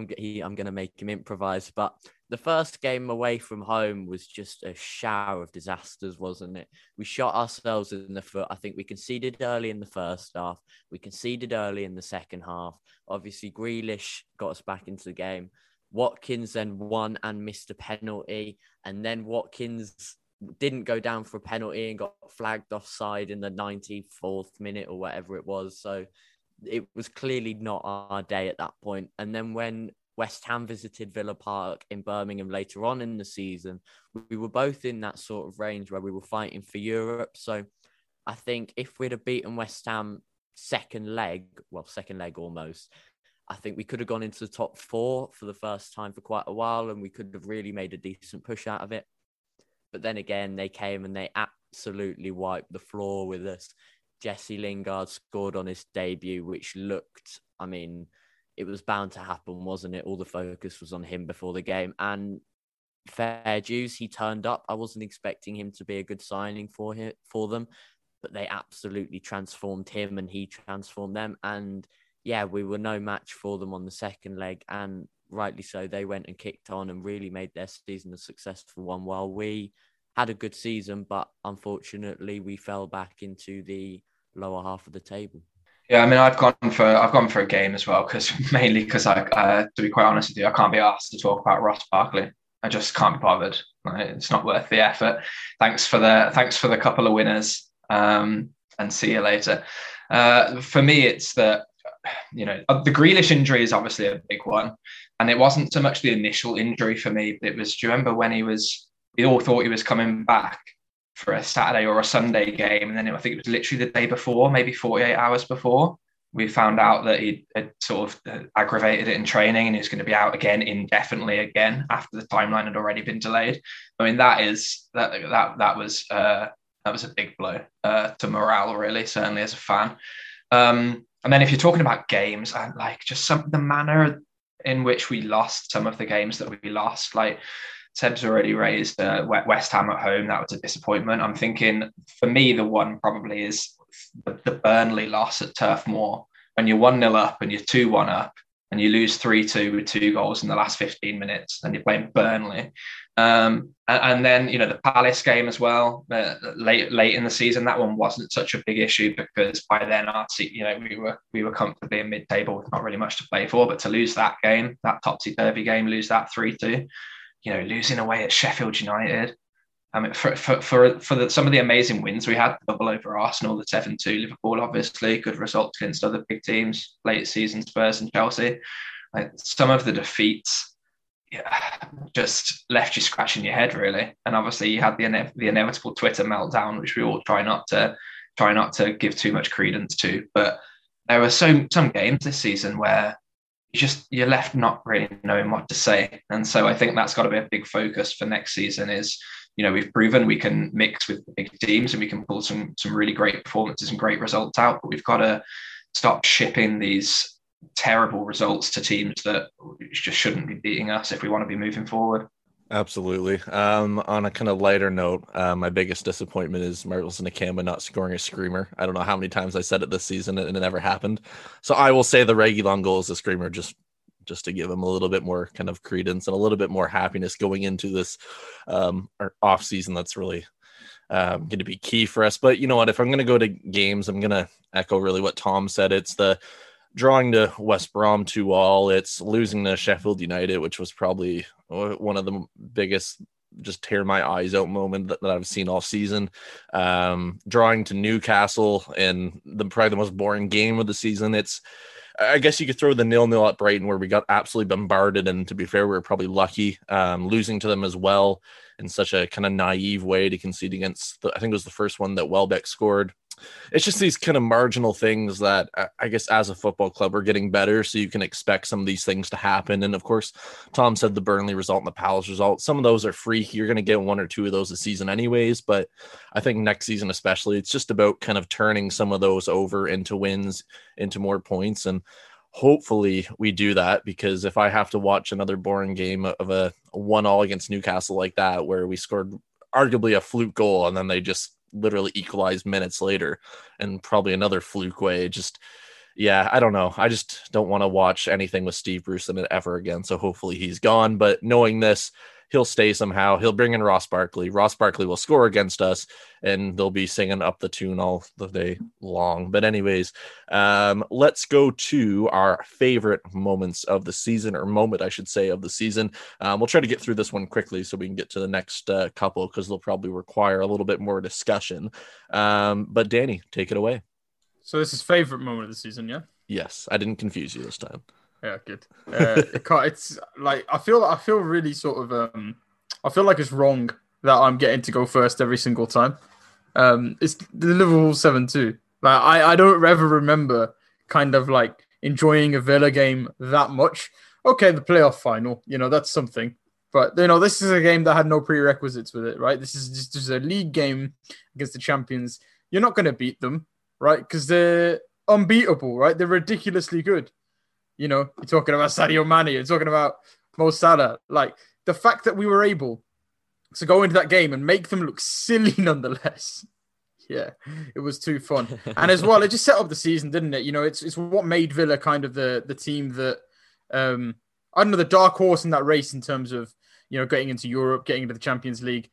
make him improvise. But the first game away from home was just a shower of disasters, wasn't it? We shot ourselves in the foot. I think we conceded early in the first half. We conceded early in the second half. Obviously, Grealish got us back into the game. Watkins then won and missed a penalty, and then Watkins didn't go down for a penalty and got flagged offside in the 94th minute or whatever it was. So it was clearly not our day at that point. And then when West Ham visited Villa Park in Birmingham later on in the season, we were both in that sort of range where we were fighting for Europe. So I think if we'd have beaten West Ham second leg almost, I think we could have gone into the top four for the first time for quite a while, and we could have really made a decent push out of it. But then again, they came and they absolutely wiped the floor with us. Jesse Lingard scored on his debut, which looked, I mean, it was bound to happen, wasn't it? All the focus was on him before the game. And fair dues, he turned up. I wasn't expecting him to be a good signing for them, but they absolutely transformed him and he transformed them. And yeah, we were no match for them on the second leg. And rightly so, they went and kicked on and really made their season a successful one, while we had a good season, but unfortunately we fell back into the lower half of the table.
Yeah, I mean, I've gone for a game as well, mainly because I, to be quite honest with you, I can't be asked to talk about Ross Barkley. I just can't be bothered. Right? It's not worth the effort. Thanks for the couple of winners, and see you later. For me, it's that, you know, the Grealish injury is obviously a big one. And it wasn't so much the initial injury for me. It was, do you remember when we all thought he was coming back for a Saturday or a Sunday game. And then I think it was literally the day before, maybe 48 hours before, We found out that he had sort of aggravated it in training and he was going to be out again indefinitely again after the timeline had already been delayed. I mean, that was a big blow to morale, really, certainly as a fan. And then if you're talking about games, like just the manner in which we lost some of the games that we lost, like Seb's already raised West Ham at home. That was a disappointment. I'm thinking, for me, the one probably is the Burnley loss at Turf Moor, when you're 1-0 up and you're 2-1 up and you lose 3-2 with 2 goals in the last 15 minutes and you're playing Burnley. And then, the Palace game as well, late in the season, that one wasn't such a big issue because by then we were comfortably in mid-table with not really much to play for. But to lose that game, that topsy-turvy game, lose that 3-2, losing away at Sheffield United. I mean, for some of the amazing wins we had, double over Arsenal, the 7-2 Liverpool, obviously, good results against other big teams, late season Spurs and Chelsea. Like, some of the defeats, just left you scratching your head, really. And obviously, you had the inevitable Twitter meltdown, which we all try not to give too much credence to. But there were some games this season where you're left not really knowing what to say. And so I think that's got to be a big focus for next season is, we've proven we can mix with the big teams and we can pull some really great performances and great results out, but we've got to stop shipping these terrible results to teams that just shouldn't be beating us if we want to be moving forward.
Absolutely. On a kind of lighter note, my biggest disappointment is Marvelous Nakamba not scoring a screamer. I don't know how many times I said it this season and it never happened. So I will say the Reguilon goal is a screamer just to give him a little bit more kind of credence and a little bit more happiness going into this off season. That's really going to be key for us. But you know what, if I'm going to go to games, I'm going to echo really what Tom said. It's the drawing to West Brom 2-2. It's losing to Sheffield United, which was probably one of the biggest just tear my eyes out moment that I've seen all season. Drawing to Newcastle and probably the most boring game of the season. I guess you could throw the 0-0 at Brighton where we got absolutely bombarded. And to be fair, we were probably lucky losing to them as well in such a kind of naive way to concede against I think it was the first one that Welbeck scored. It's just these kind of marginal things that I guess as a football club we're getting better, so you can expect some of these things to happen. And of course, Tom said the Burnley result and the Palace result, some of those are freaky. You're going to get 1 or 2 of those a season anyways, but I think next season especially, it's just about kind of turning some of those over into wins, into more points. And hopefully we do that, because if I have to watch another boring game of a 1-1 against Newcastle like that, where we scored arguably a fluke goal and then they just literally equalized minutes later, and probably another fluke way, I don't know. I just don't want to watch anything with Steve Bruce in it ever again. So hopefully he's gone, but knowing this, he'll stay somehow. He'll bring in Ross Barkley. Ross Barkley will score against us, and they'll be singing up the tune all the day long. But anyways, let's go to our favorite moments of the season, or moment, I should say, of the season. We'll try to get through this one quickly so we can get to the next couple, because they'll probably require a little bit more discussion. But Danny, take it away.
So this is favorite moment of the season, yeah?
Yes, I didn't confuse you this time.
Yeah, good. It's like I feel really sort of I feel like it's wrong that I'm getting to go first every single time. It's the Liverpool 7-2. Like I don't ever remember kind of like enjoying a Villa game that much. Okay, the playoff final, that's something. But this is a game that had no prerequisites with it, right? This is just a league game against the champions. You're not going to beat them, right? Because they're unbeatable, right? They're ridiculously good. You're talking about Sadio Mane, you're talking about Mo Salah. Like, the fact that we were able to go into that game and make them look silly nonetheless. Yeah, it was too fun. And as well, it just set up the season, didn't it? It's what made Villa kind of the team that, I don't know, the dark horse in that race in terms of, getting into Europe, getting into the Champions League.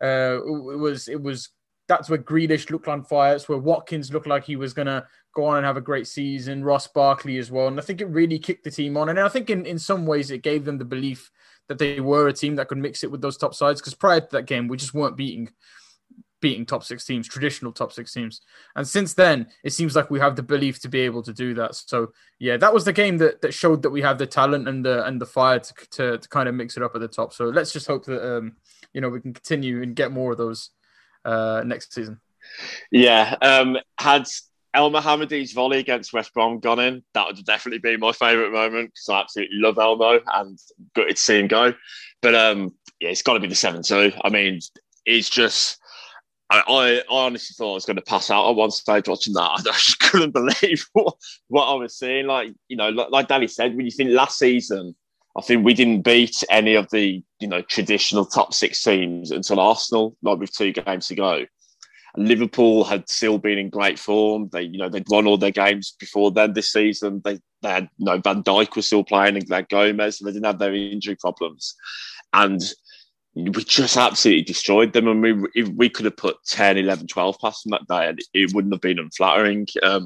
It was that's where Grealish looked on fire. It's where Watkins looked like he was going to go on and have a great season. Ross Barkley as well. And I think it really kicked the team on. And I think in some ways it gave them the belief that they were a team that could mix it with those top sides. Because prior to that game, we just weren't beating top 6 teams, traditional top 6 teams. And since then, it seems like we have the belief to be able to do that. So yeah, that was the game that showed that we have the talent and the fire to kind of mix it up at the top. So let's just hope that, we can continue and get more of those next season.
Yeah. Had El Mohammadi's volley against West Brom gone in, that would definitely be my favourite moment because I absolutely love Elmo and gutted to see him go. But yeah, it's got to be the 7-2. I mean, it's just, I honestly thought I was going to pass out at one stage watching that. I just couldn't believe what I was seeing. Like, you know, like Danny said, when you think last season, I think we didn't beat any of the, you know, traditional top 6 teams until Arsenal, like with 2 games to go. Liverpool had still been in great form. They'd won all their games before then this season. They had, you know, Van Dijk was still playing and Glad Gomez, and they didn't have their injury problems. And we just absolutely destroyed them. And we could have put 10, 11, 12 past them that day, and it wouldn't have been unflattering.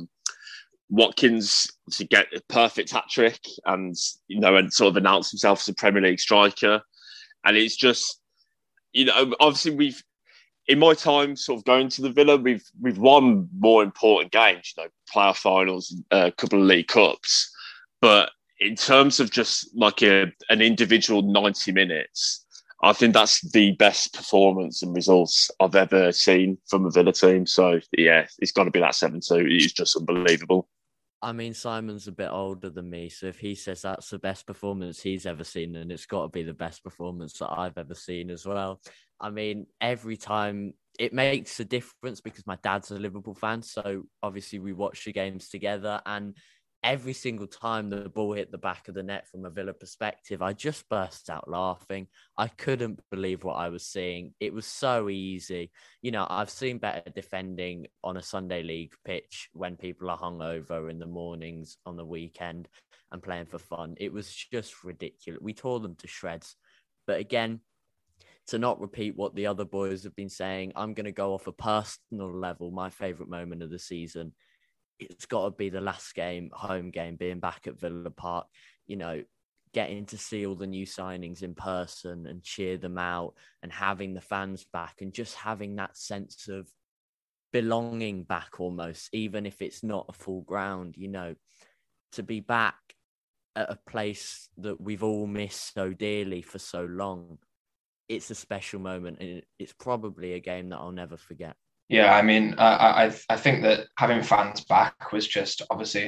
Watkins to get a perfect hat trick and, you know, and sort of announce himself as a Premier League striker. And it's just, you know, obviously in my time sort of going to the Villa, we've won more important games, you know, playoff finals, a couple of League Cups. But in terms of just like an individual 90 minutes, I think that's the best performance and results I've ever seen from a Villa team. So, yeah, it's got to be that 7-2. It's just unbelievable.
I mean, Simon's a bit older than me, so if he says that's the best performance he's ever seen, then it's got to be the best performance that I've ever seen as well. I mean, every time it makes a difference because my dad's a Liverpool fan, so obviously we watch the games together, and every single time the ball hit the back of the net from a Villa perspective, I just burst out laughing. I couldn't believe what I was seeing. It was so easy. You know, I've seen better defending on a Sunday league pitch when people are hungover in the mornings on the weekend and playing for fun. It was just ridiculous. We tore them to shreds. But again, to not repeat what the other boys have been saying, I'm going to go off a personal level. My favourite moment of the season, it's got to be the last game, home game, being back at Villa Park, you know, getting to see all the new signings in person and cheer them out and having the fans back and just having that sense of belonging back almost, even if it's not a full ground, you know, to be back at a place that we've all missed so dearly for so long. It's a special moment, and it's probably a game that I'll never forget.
Yeah, I mean, I think that having fans back was just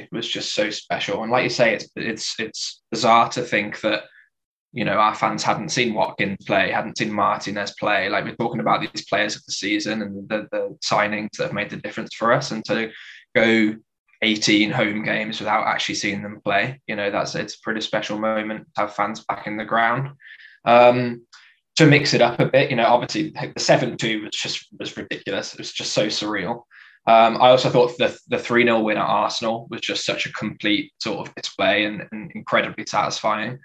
so special. And like you say, it's bizarre to think that, you know, our fans hadn't seen Watkins play, hadn't seen Martinez play. Like, we're talking about these players of the season and the signings that have made the difference for us. And to go 18 home games without actually seeing them play, you know, it's a pretty special moment to have fans back in the ground. To mix it up a bit, you know, obviously the 7-2 was ridiculous. It was just so surreal. I also thought the 3-0 win at Arsenal was just such a complete sort of display and incredibly satisfying.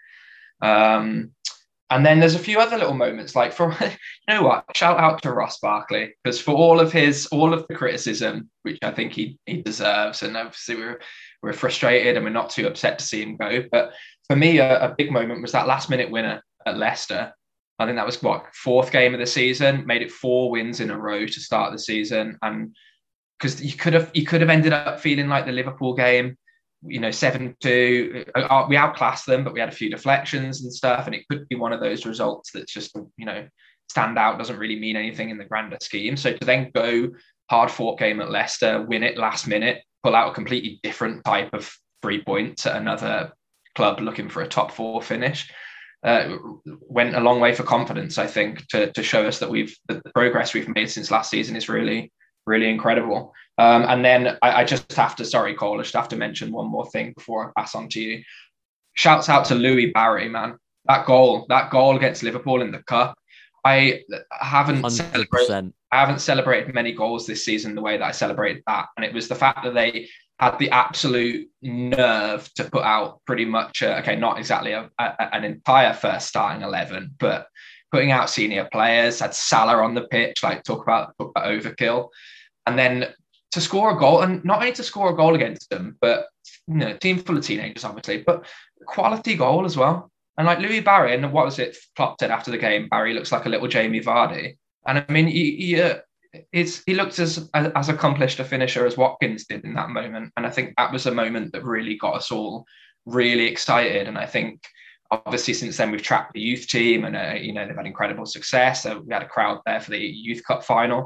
And then there's a few other little moments, like you know what, shout out to Ross Barkley, because for all of the criticism, which I think he deserves, and obviously we're frustrated and we're not too upset to see him go. But for me, a big moment was that last minute winner at Leicester. I think that was fourth game of the season, made it 4 wins in a row to start the season. And because you could have ended up feeling like the Liverpool game, you know, 7-2, we outclassed them, but we had a few deflections and stuff. And it could be one of those results that's just, you know, stand out, doesn't really mean anything in the grander scheme. So to then go hard fought game at Leicester, win it last minute, pull out a completely different type of 3 points at another club looking for a top 4 finish, went a long way for confidence, I think, to show us that the progress we've made since last season is really, really incredible. And then I just have to, sorry, Cole, I just have to mention one more thing before I pass on to you. Shouts out to Louis Barry, man. That goal against Liverpool in the Cup. I haven't celebrated many goals this season the way that I celebrated that. And it was the fact that they had the absolute nerve to put out pretty much, not exactly an entire first starting 11, but putting out senior players, had Salah on the pitch, like talk about overkill. And then to score a goal, and not only to score a goal against them, but, you know, team full of teenagers, obviously, but quality goal as well. And like Louis Barry, and what was it Klopp said after the game, Barry looks like a little Jamie Vardy. And I mean, he looked as accomplished a finisher as Watkins did in that moment. And I think that was a moment that really got us all really excited. And I think obviously since then we've tracked the youth team and, you know, they've had incredible success. So we had a crowd there for the Youth Cup final.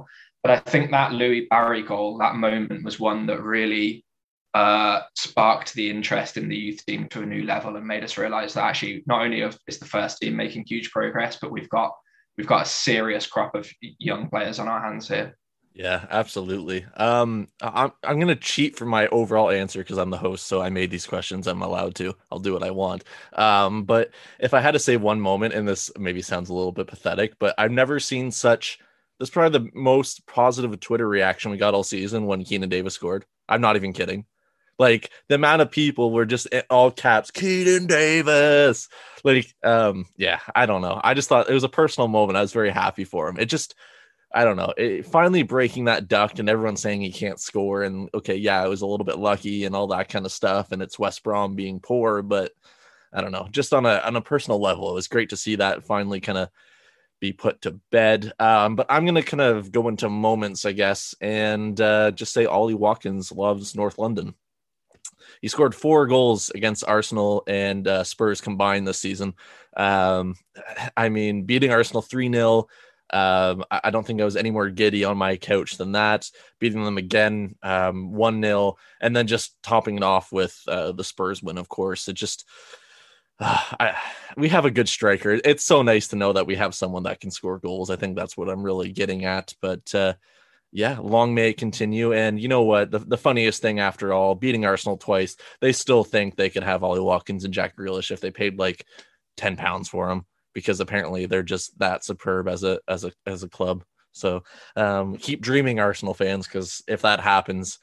But I think that Louis Barry goal, that moment, was one that really sparked the interest in the youth team to a new level and made us realise that actually not only is the first team making huge progress, but we've got a serious crop of young players on our hands here.
Yeah, absolutely. I'm gonna cheat for my overall answer because I'm the host, so I made these questions. I'm allowed to. I'll do what I want. But if I had to say one moment, and this maybe sounds a little bit pathetic, but I've never seen such. This is probably the most positive Twitter reaction we got all season when Keenan Davis scored. I'm not even kidding. Like the amount of people were just in all caps, Keenan Davis. Like, yeah, I don't know. I just thought it was a personal moment. I was very happy for him. It just. I don't know. Finally breaking that duck and everyone saying he can't score. And okay, yeah, it was a little bit lucky and all that kind of stuff. And it's West Brom being poor, but I don't know. Just on a personal level, it was great to see that finally kind of be put to bed. But I'm going to kind of go into moments, I guess, and just say Ollie Watkins loves North London. He scored 4 goals against Arsenal and Spurs combined this season. I mean, beating Arsenal 3-0. I don't think I was any more giddy on my couch than that. Beating them again 1-0, and then just topping it off with the Spurs win, of course. It just we have a good striker. It's so nice to know that we have someone that can score goals. I think that's what I'm really getting at. But yeah, long may it continue. And you know what? The funniest thing after all, beating Arsenal twice, they still think they could have Ollie Watkins and Jack Grealish if they paid like £10 for him. Because apparently they're just that superb as a club. So keep dreaming, Arsenal fans, because if that happens,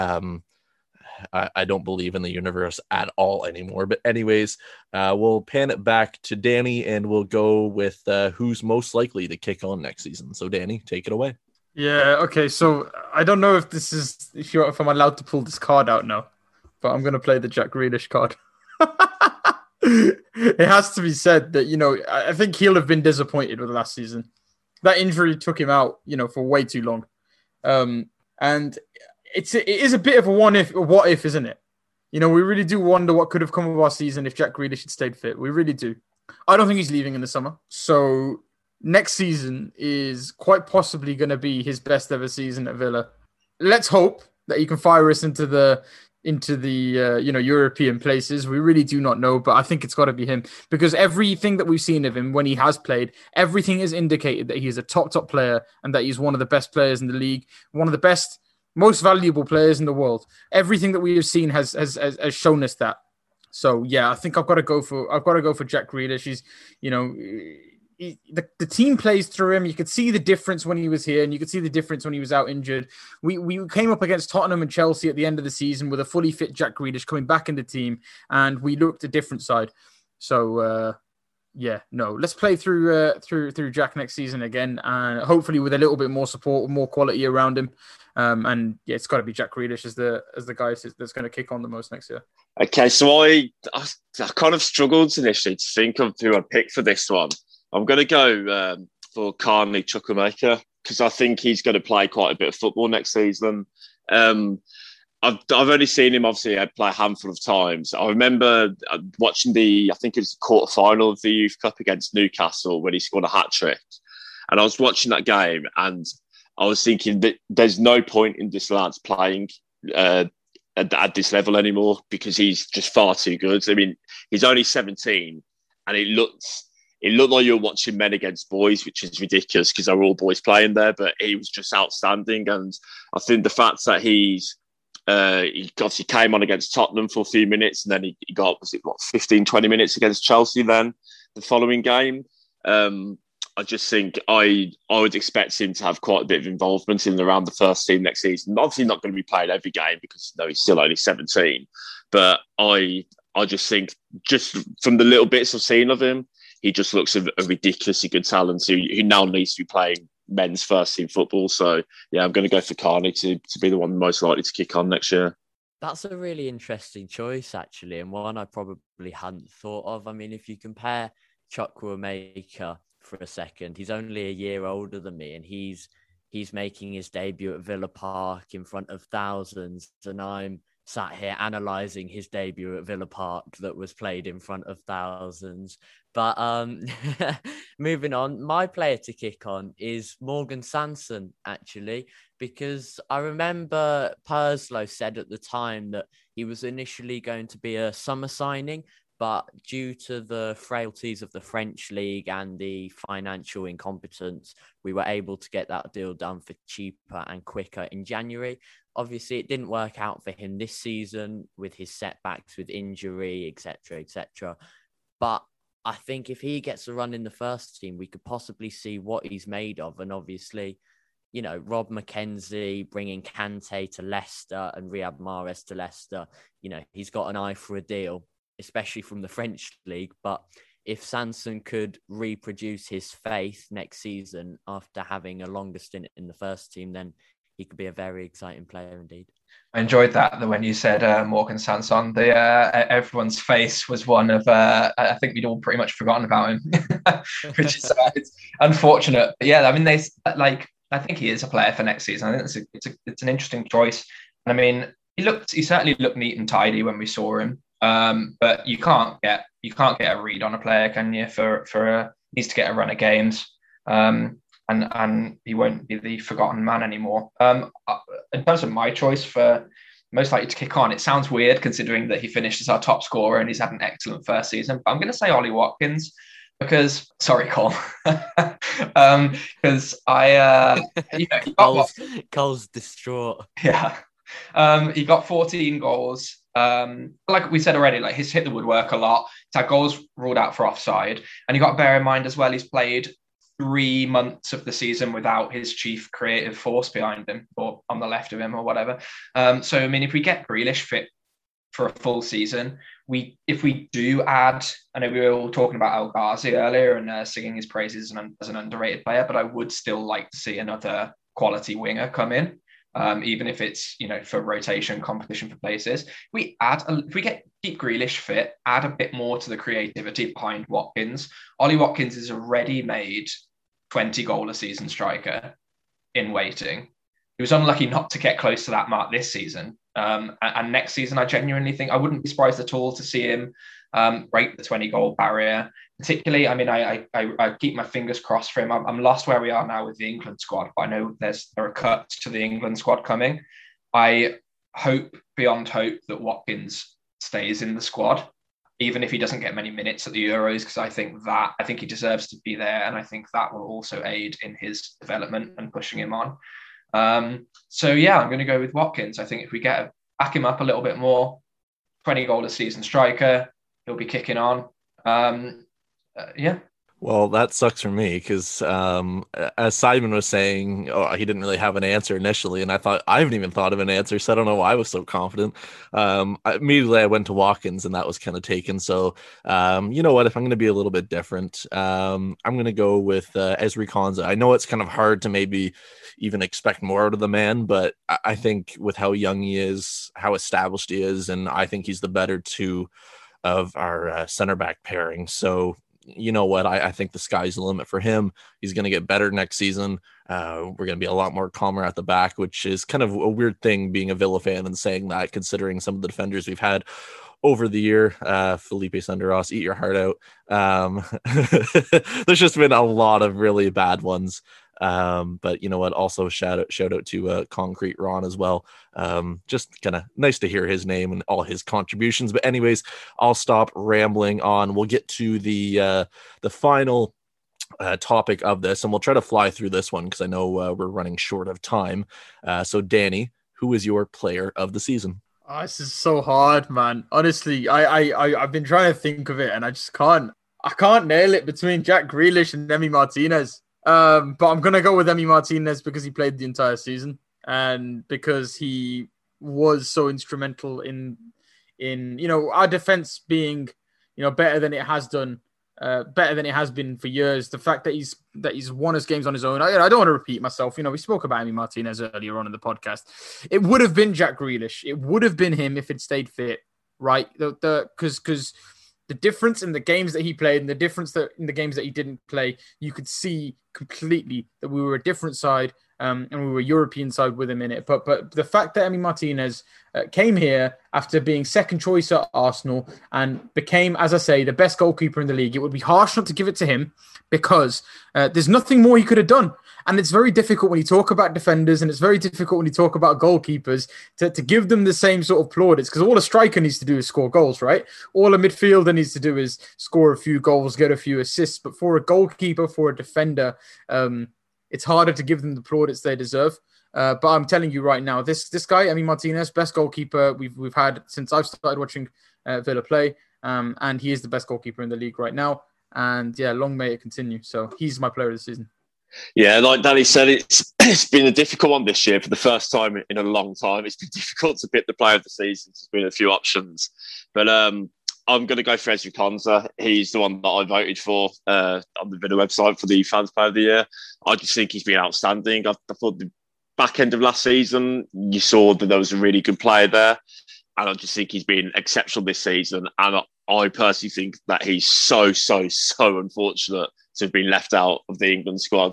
I don't believe in the universe at all anymore. But anyways, we'll pan it back to Danny and we'll go with who's most likely to kick on next season. So Danny, take it away.
Yeah, okay. So I don't know if I'm allowed to pull this card out now, but I'm going to play the Jack Grealish card. It has to be said that, I think he'll have been disappointed with last season. That injury took him out, for way too long. And it is a bit of a what if, isn't it? We really do wonder what could have come of our season if Jack Grealish had stayed fit. We really do. I don't think he's leaving in the summer. So next season is quite possibly going to be his best ever season at Villa. Let's hope that he can fire us into the European places. We really do not know, but I think it's got to be him because everything that we've seen of him when he has played, everything has indicated that he is a top player and that he's one of the best players in the league, one of the best, most valuable players in the world. Everything that we have seen has shown us that. So yeah, I think I've got to go for Jack Grealish. He's, the team plays through him. You could see the difference when he was here, and you could see the difference when he was out injured. We came up against Tottenham and Chelsea at the end of the season with a fully fit Jack Grealish coming back in the team, and we looked a different side. So let's play through Jack next season again, and hopefully with a little bit more support, more quality around him. And yeah, it's got to be Jack Grealish as the guy that's going to kick on the most next year.
Okay, so I kind of struggled initially to think of who I'd pick for this one. I'm going to go for Carney Chukwuemeka because I think he's going to play quite a bit of football next season. I've only seen him obviously play a handful of times. I remember watching I think it was the quarter final of the Youth Cup against Newcastle when he scored a hat trick, and I was watching that game and I was thinking that there's no point in this lad playing at this level anymore because he's just far too good. I mean, he's only 17 and it looked like you were watching men against boys, which is ridiculous because they were all boys playing there, but he was just outstanding. And I think the fact that he obviously came on against Tottenham for a few minutes and then he got, 15, 20 minutes against Chelsea then the following game. I just think I would expect him to have quite a bit of involvement in and around the first team next season. Obviously not going to be played every game because he's still only 17. But I just think just from the little bits I've seen of him, he just looks a ridiculously good talent who now needs to be playing men's first team football. So, yeah, I'm going to go for Carney to be the one most likely to kick on next year.
That's a really interesting choice, actually, and one I probably hadn't thought of. I mean, if you compare Chukwuemeka for a second, he's only a year older than me, and he's making his debut at Villa Park in front of thousands, and I'm sat here analysing his debut at Villa Park that was played in front of thousands. But moving on, my player to kick on is Morgan Sanson, actually, because I remember Purslow said at the time that he was initially going to be a summer signing, but due to the frailties of the French league and the financial incompetence, we were able to get that deal done for cheaper and quicker in January. Obviously, it didn't work out for him this season with his setbacks with injury, etc., etc. But I think if he gets a run in the first team, we could possibly see what he's made of. And obviously, you know, Rob McKenzie bringing Kante to Leicester and Riyad Mahrez to Leicester, you know, he's got an eye for a deal, especially from the French league. But if Sanson could reproduce his faith next season after having a longer stint in the first team, then he could be a very exciting player indeed.
I enjoyed that when you said Morgan Sanson. Everyone's face was one of I think we'd all pretty much forgotten about him, which is it's unfortunate. But yeah, I mean, I think he is a player for next season. I think it's an interesting choice. And I mean, he certainly looked neat and tidy when we saw him. But you can't get a read on a player, can you? Needs to get a run of games. And he won't be the forgotten man anymore. In terms of my choice for most likely to kick on, it sounds weird considering that he finished as our top scorer and he's had an excellent first season. But I'm going to say Ollie Watkins because, sorry, Cole, because
Cole's distraught.
Yeah, he got 14 goals. Like we said already, like he's hit the woodwork a lot. He's had goals ruled out for offside, and you got to bear in mind as well, he's played 3 months of the season without his chief creative force behind him or on the left of him or whatever. So, I mean, if we get Grealish fit for a full season, if we do add, I know we were all talking about El Ghazi earlier and singing his praises as an underrated player, but I would still like to see another quality winger come in, even if it's, you know, for rotation, competition for places. If we keep Grealish fit, add a bit more to the creativity behind Watkins. Ollie Watkins is a ready-made 20-goal a season striker in waiting. He was unlucky not to get close to that mark this season. And next season, I genuinely think I wouldn't be surprised at all to see him break the 20-goal barrier. Particularly, I mean, I keep my fingers crossed for him. I'm lost where we are now with the England squad, but I know there are cuts to the England squad coming. I hope beyond hope that Watkins stays in the squad, even if he doesn't get many minutes at the Euros, because I think he deserves to be there, and I think that will also aid in his development and pushing him on. So yeah, I'm going to go with Watkins. I think if we back him up a little bit more, 20-goal a season striker, he'll be kicking on. Yeah.
Well, that sucks for me because as Simon was saying, he didn't really have an answer initially, and I haven't even thought of an answer, so I don't know why I was so confident. Immediately I went to Watkins, and that was kind of taken. So you know what? If I'm going to be a little bit different, I'm going to go with Ezri Konsa. I know it's kind of hard to maybe even expect more out of the man, but I think with how young he is, how established he is, and I think he's the better two of our center back pairing. So you know what? I think the sky's the limit for him. He's going to get better next season. We're going to be a lot more calmer at the back, which is kind of a weird thing being a Villa fan and saying that, considering some of the defenders we've had over the year. Felipe Senderos, eat your heart out. There's just been a lot of really bad ones. But you know what? Also shout out to Concrete Ron as well. Just kind of nice to hear his name and all his contributions. But anyways, I'll stop rambling on. We'll get to the final topic of this, and we'll try to fly through this one because I know we're running short of time. So Danny, who is your player of the season?
Oh, this is so hard, man. Honestly, I've been trying to think of it, and I just can't. I can't nail it between Jack Grealish and Emi Martinez. But I'm going to go with Emi Martinez because he played the entire season and because he was so instrumental in you know, our defense being, you know, better than it has done, better than it has been for years. The fact that he's won us games on his own. I don't want to repeat myself. You know, we spoke about Emi Martinez earlier on in the podcast. It would have been Jack Grealish. It would have been him if it stayed fit, right? Because the difference in the games that he played and the difference that in the games that he didn't play, you could see completely that we were a different side and we were a European side with him in it. But the fact that Emi Martinez came here after being second choice at Arsenal and became, as I say, the best goalkeeper in the league, it would be harsh not to give it to him because there's nothing more he could have done. And it's very difficult when you talk about defenders and it's very difficult when you talk about goalkeepers to give them the same sort of plaudits because all a striker needs to do is score goals, right? All a midfielder needs to do is score a few goals, get a few assists. But for a goalkeeper, for a defender, it's harder to give them the plaudits they deserve. But I'm telling you right now, this guy, Emi Martinez, best goalkeeper we've had since I've started watching Villa play. And he is the best goalkeeper in the league right now. And yeah, long may it continue. So he's my player of the season.
Yeah, like Danny said, it's been a difficult one this year for the first time in a long time. It's been difficult to pick the player of the season. There's been a few options. But I'm going to go for Ezri Konsa. He's the one that I voted for on the Villa website for the Fans Player of the Year. I just think he's been outstanding. I thought the back end of last season, you saw that there was a really good player there. And I just think he's been exceptional this season. And I personally think that he's so unfortunate to have been left out of the England squad.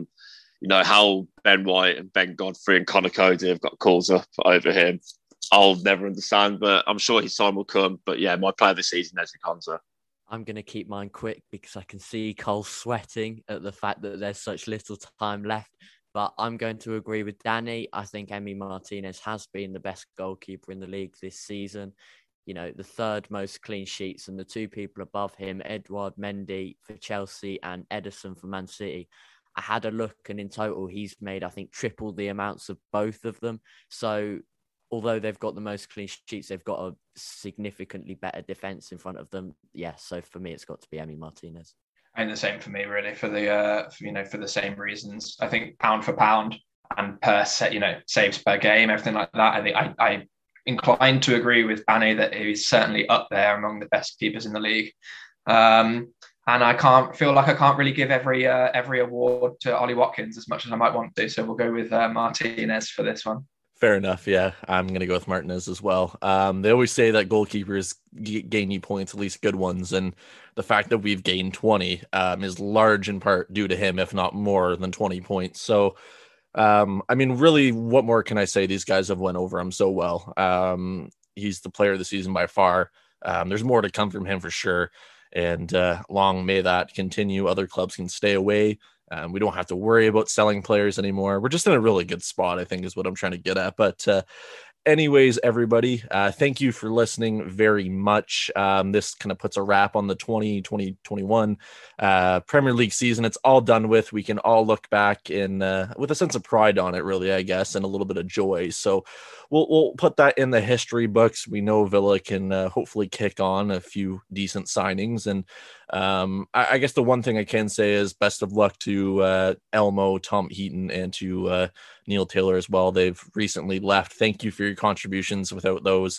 How Ben White and Ben Godfrey and Conor Cody have got calls up over him. I'll never understand, but I'm sure his time will come. But yeah, my player this season, Ezri Konsa.
I'm going to keep mine quick because I can see Cole sweating at the fact that there's such little time left. But I'm going to agree with Danny. I think Emi Martinez has been the best goalkeeper in the league this season. The third most clean sheets, and the two people above him, Edouard Mendy for Chelsea and Ederson for Man City. I had a look, and in total, he's made, I think, triple the amounts of both of them. So although they've got the most clean sheets, they've got a significantly better defence in front of them. Yeah, so for me, it's got to be Emi Martinez.
And the same for me, really, for the same reasons. I think pound for pound and per set, saves per game, everything like that. I think I inclined to agree with Danny that he's certainly up there among the best keepers in the league. And I can't really give every award to Ollie Watkins as much as I might want to. So we'll go with Martinez for this one.
Fair enough. Yeah, I'm going to go with Martinez as well. They always say that goalkeepers gain you points, at least good ones. And the fact that we've gained 20 is large in part due to him, if not more than 20 points. So, really, what more can I say? These guys have went over him so well. He's the player of the season by far. There's more to come from him for sure. And long may that continue. Other clubs can stay away. We don't have to worry about selling players anymore. We're just in a really good spot, I think, is what I'm trying to get at. But anyways, everybody, thank you for listening very much. This kind of puts a wrap on the 2021 Premier League season. It's all done with. We can all look back in with a sense of pride on it, really, I guess, and a little bit of joy. So we'll put that in the history books. We know Villa can hopefully kick on a few decent signings. And I guess the one thing I can say is best of luck to Elmo, Tom Heaton, and to Neil Taylor as well. They've recently left. Thank you for your contributions. Without those,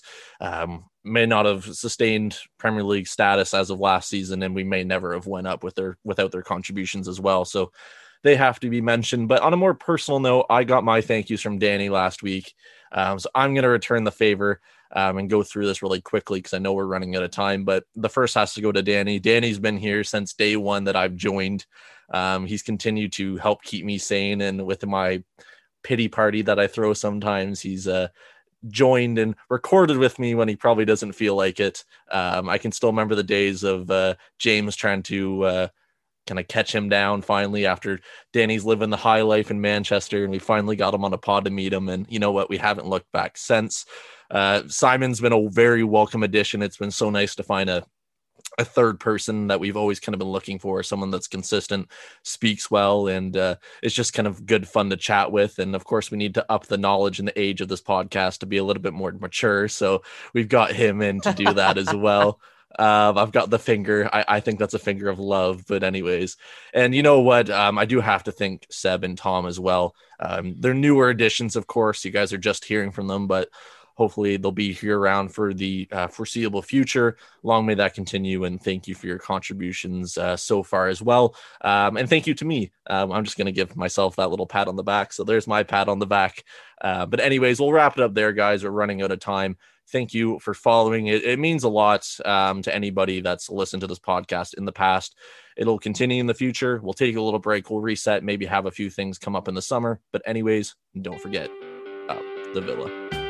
may not have sustained Premier League status as of last season, and we may never have went up without their contributions as well. So they have to be mentioned. But on a more personal note, I got my thank yous from Danny last week. So I'm going to return the favor and go through this really quickly because I know we're running out of time. But the first has to go to Danny. Danny's been here since day one that I've joined. He's continued to help keep me sane, and with my pity party that I throw sometimes, he's joined and recorded with me when he probably doesn't feel like it. I can still remember the days of James trying to kind of catch him down finally after Danny's living the high life in Manchester, and we finally got him on a pod to meet him. And you know what? We haven't looked back since. Simon's been a very welcome addition. It's been so nice to find a third person that we've always kind of been looking for, someone that's consistent, speaks well, and it's just kind of good fun to chat with. And of course, we need to up the knowledge and the age of this podcast to be a little bit more mature. So we've got him in to do that as well. I've got the finger. I think that's a finger of love. But anyways, and you know what? I do have to thank Seb and Tom as well. They're newer additions, of course. You guys are just hearing from them, but hopefully they'll be here around for the foreseeable future. Long may that continue. And thank you for your contributions so far as well. And thank you to me. I'm just going to give myself that little pat on the back. So there's my pat on the back. But anyways, we'll wrap it up there, guys. We're running out of time. thank you for following it. It means a lot to anybody that's listened to this podcast in the past. It'll continue in the future. We'll take a little break. We'll reset, maybe have a few things come up in the summer. But anyways, don't forget the Villa.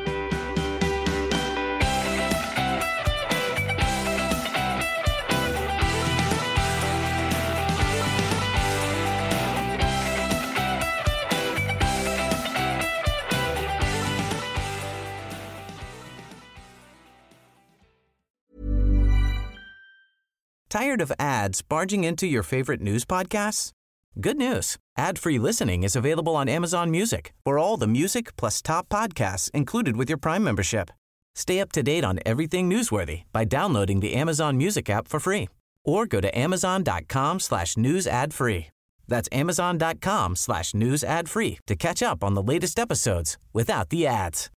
Tired of ads barging into your favorite news podcasts? Good news. Ad-free listening is available on Amazon Music for all the music plus top podcasts included with your Prime membership. Stay up to date on everything newsworthy by downloading the Amazon Music app for free or go to amazon.com/news ad free. That's amazon.com/news ad free to catch up on the latest episodes without the ads.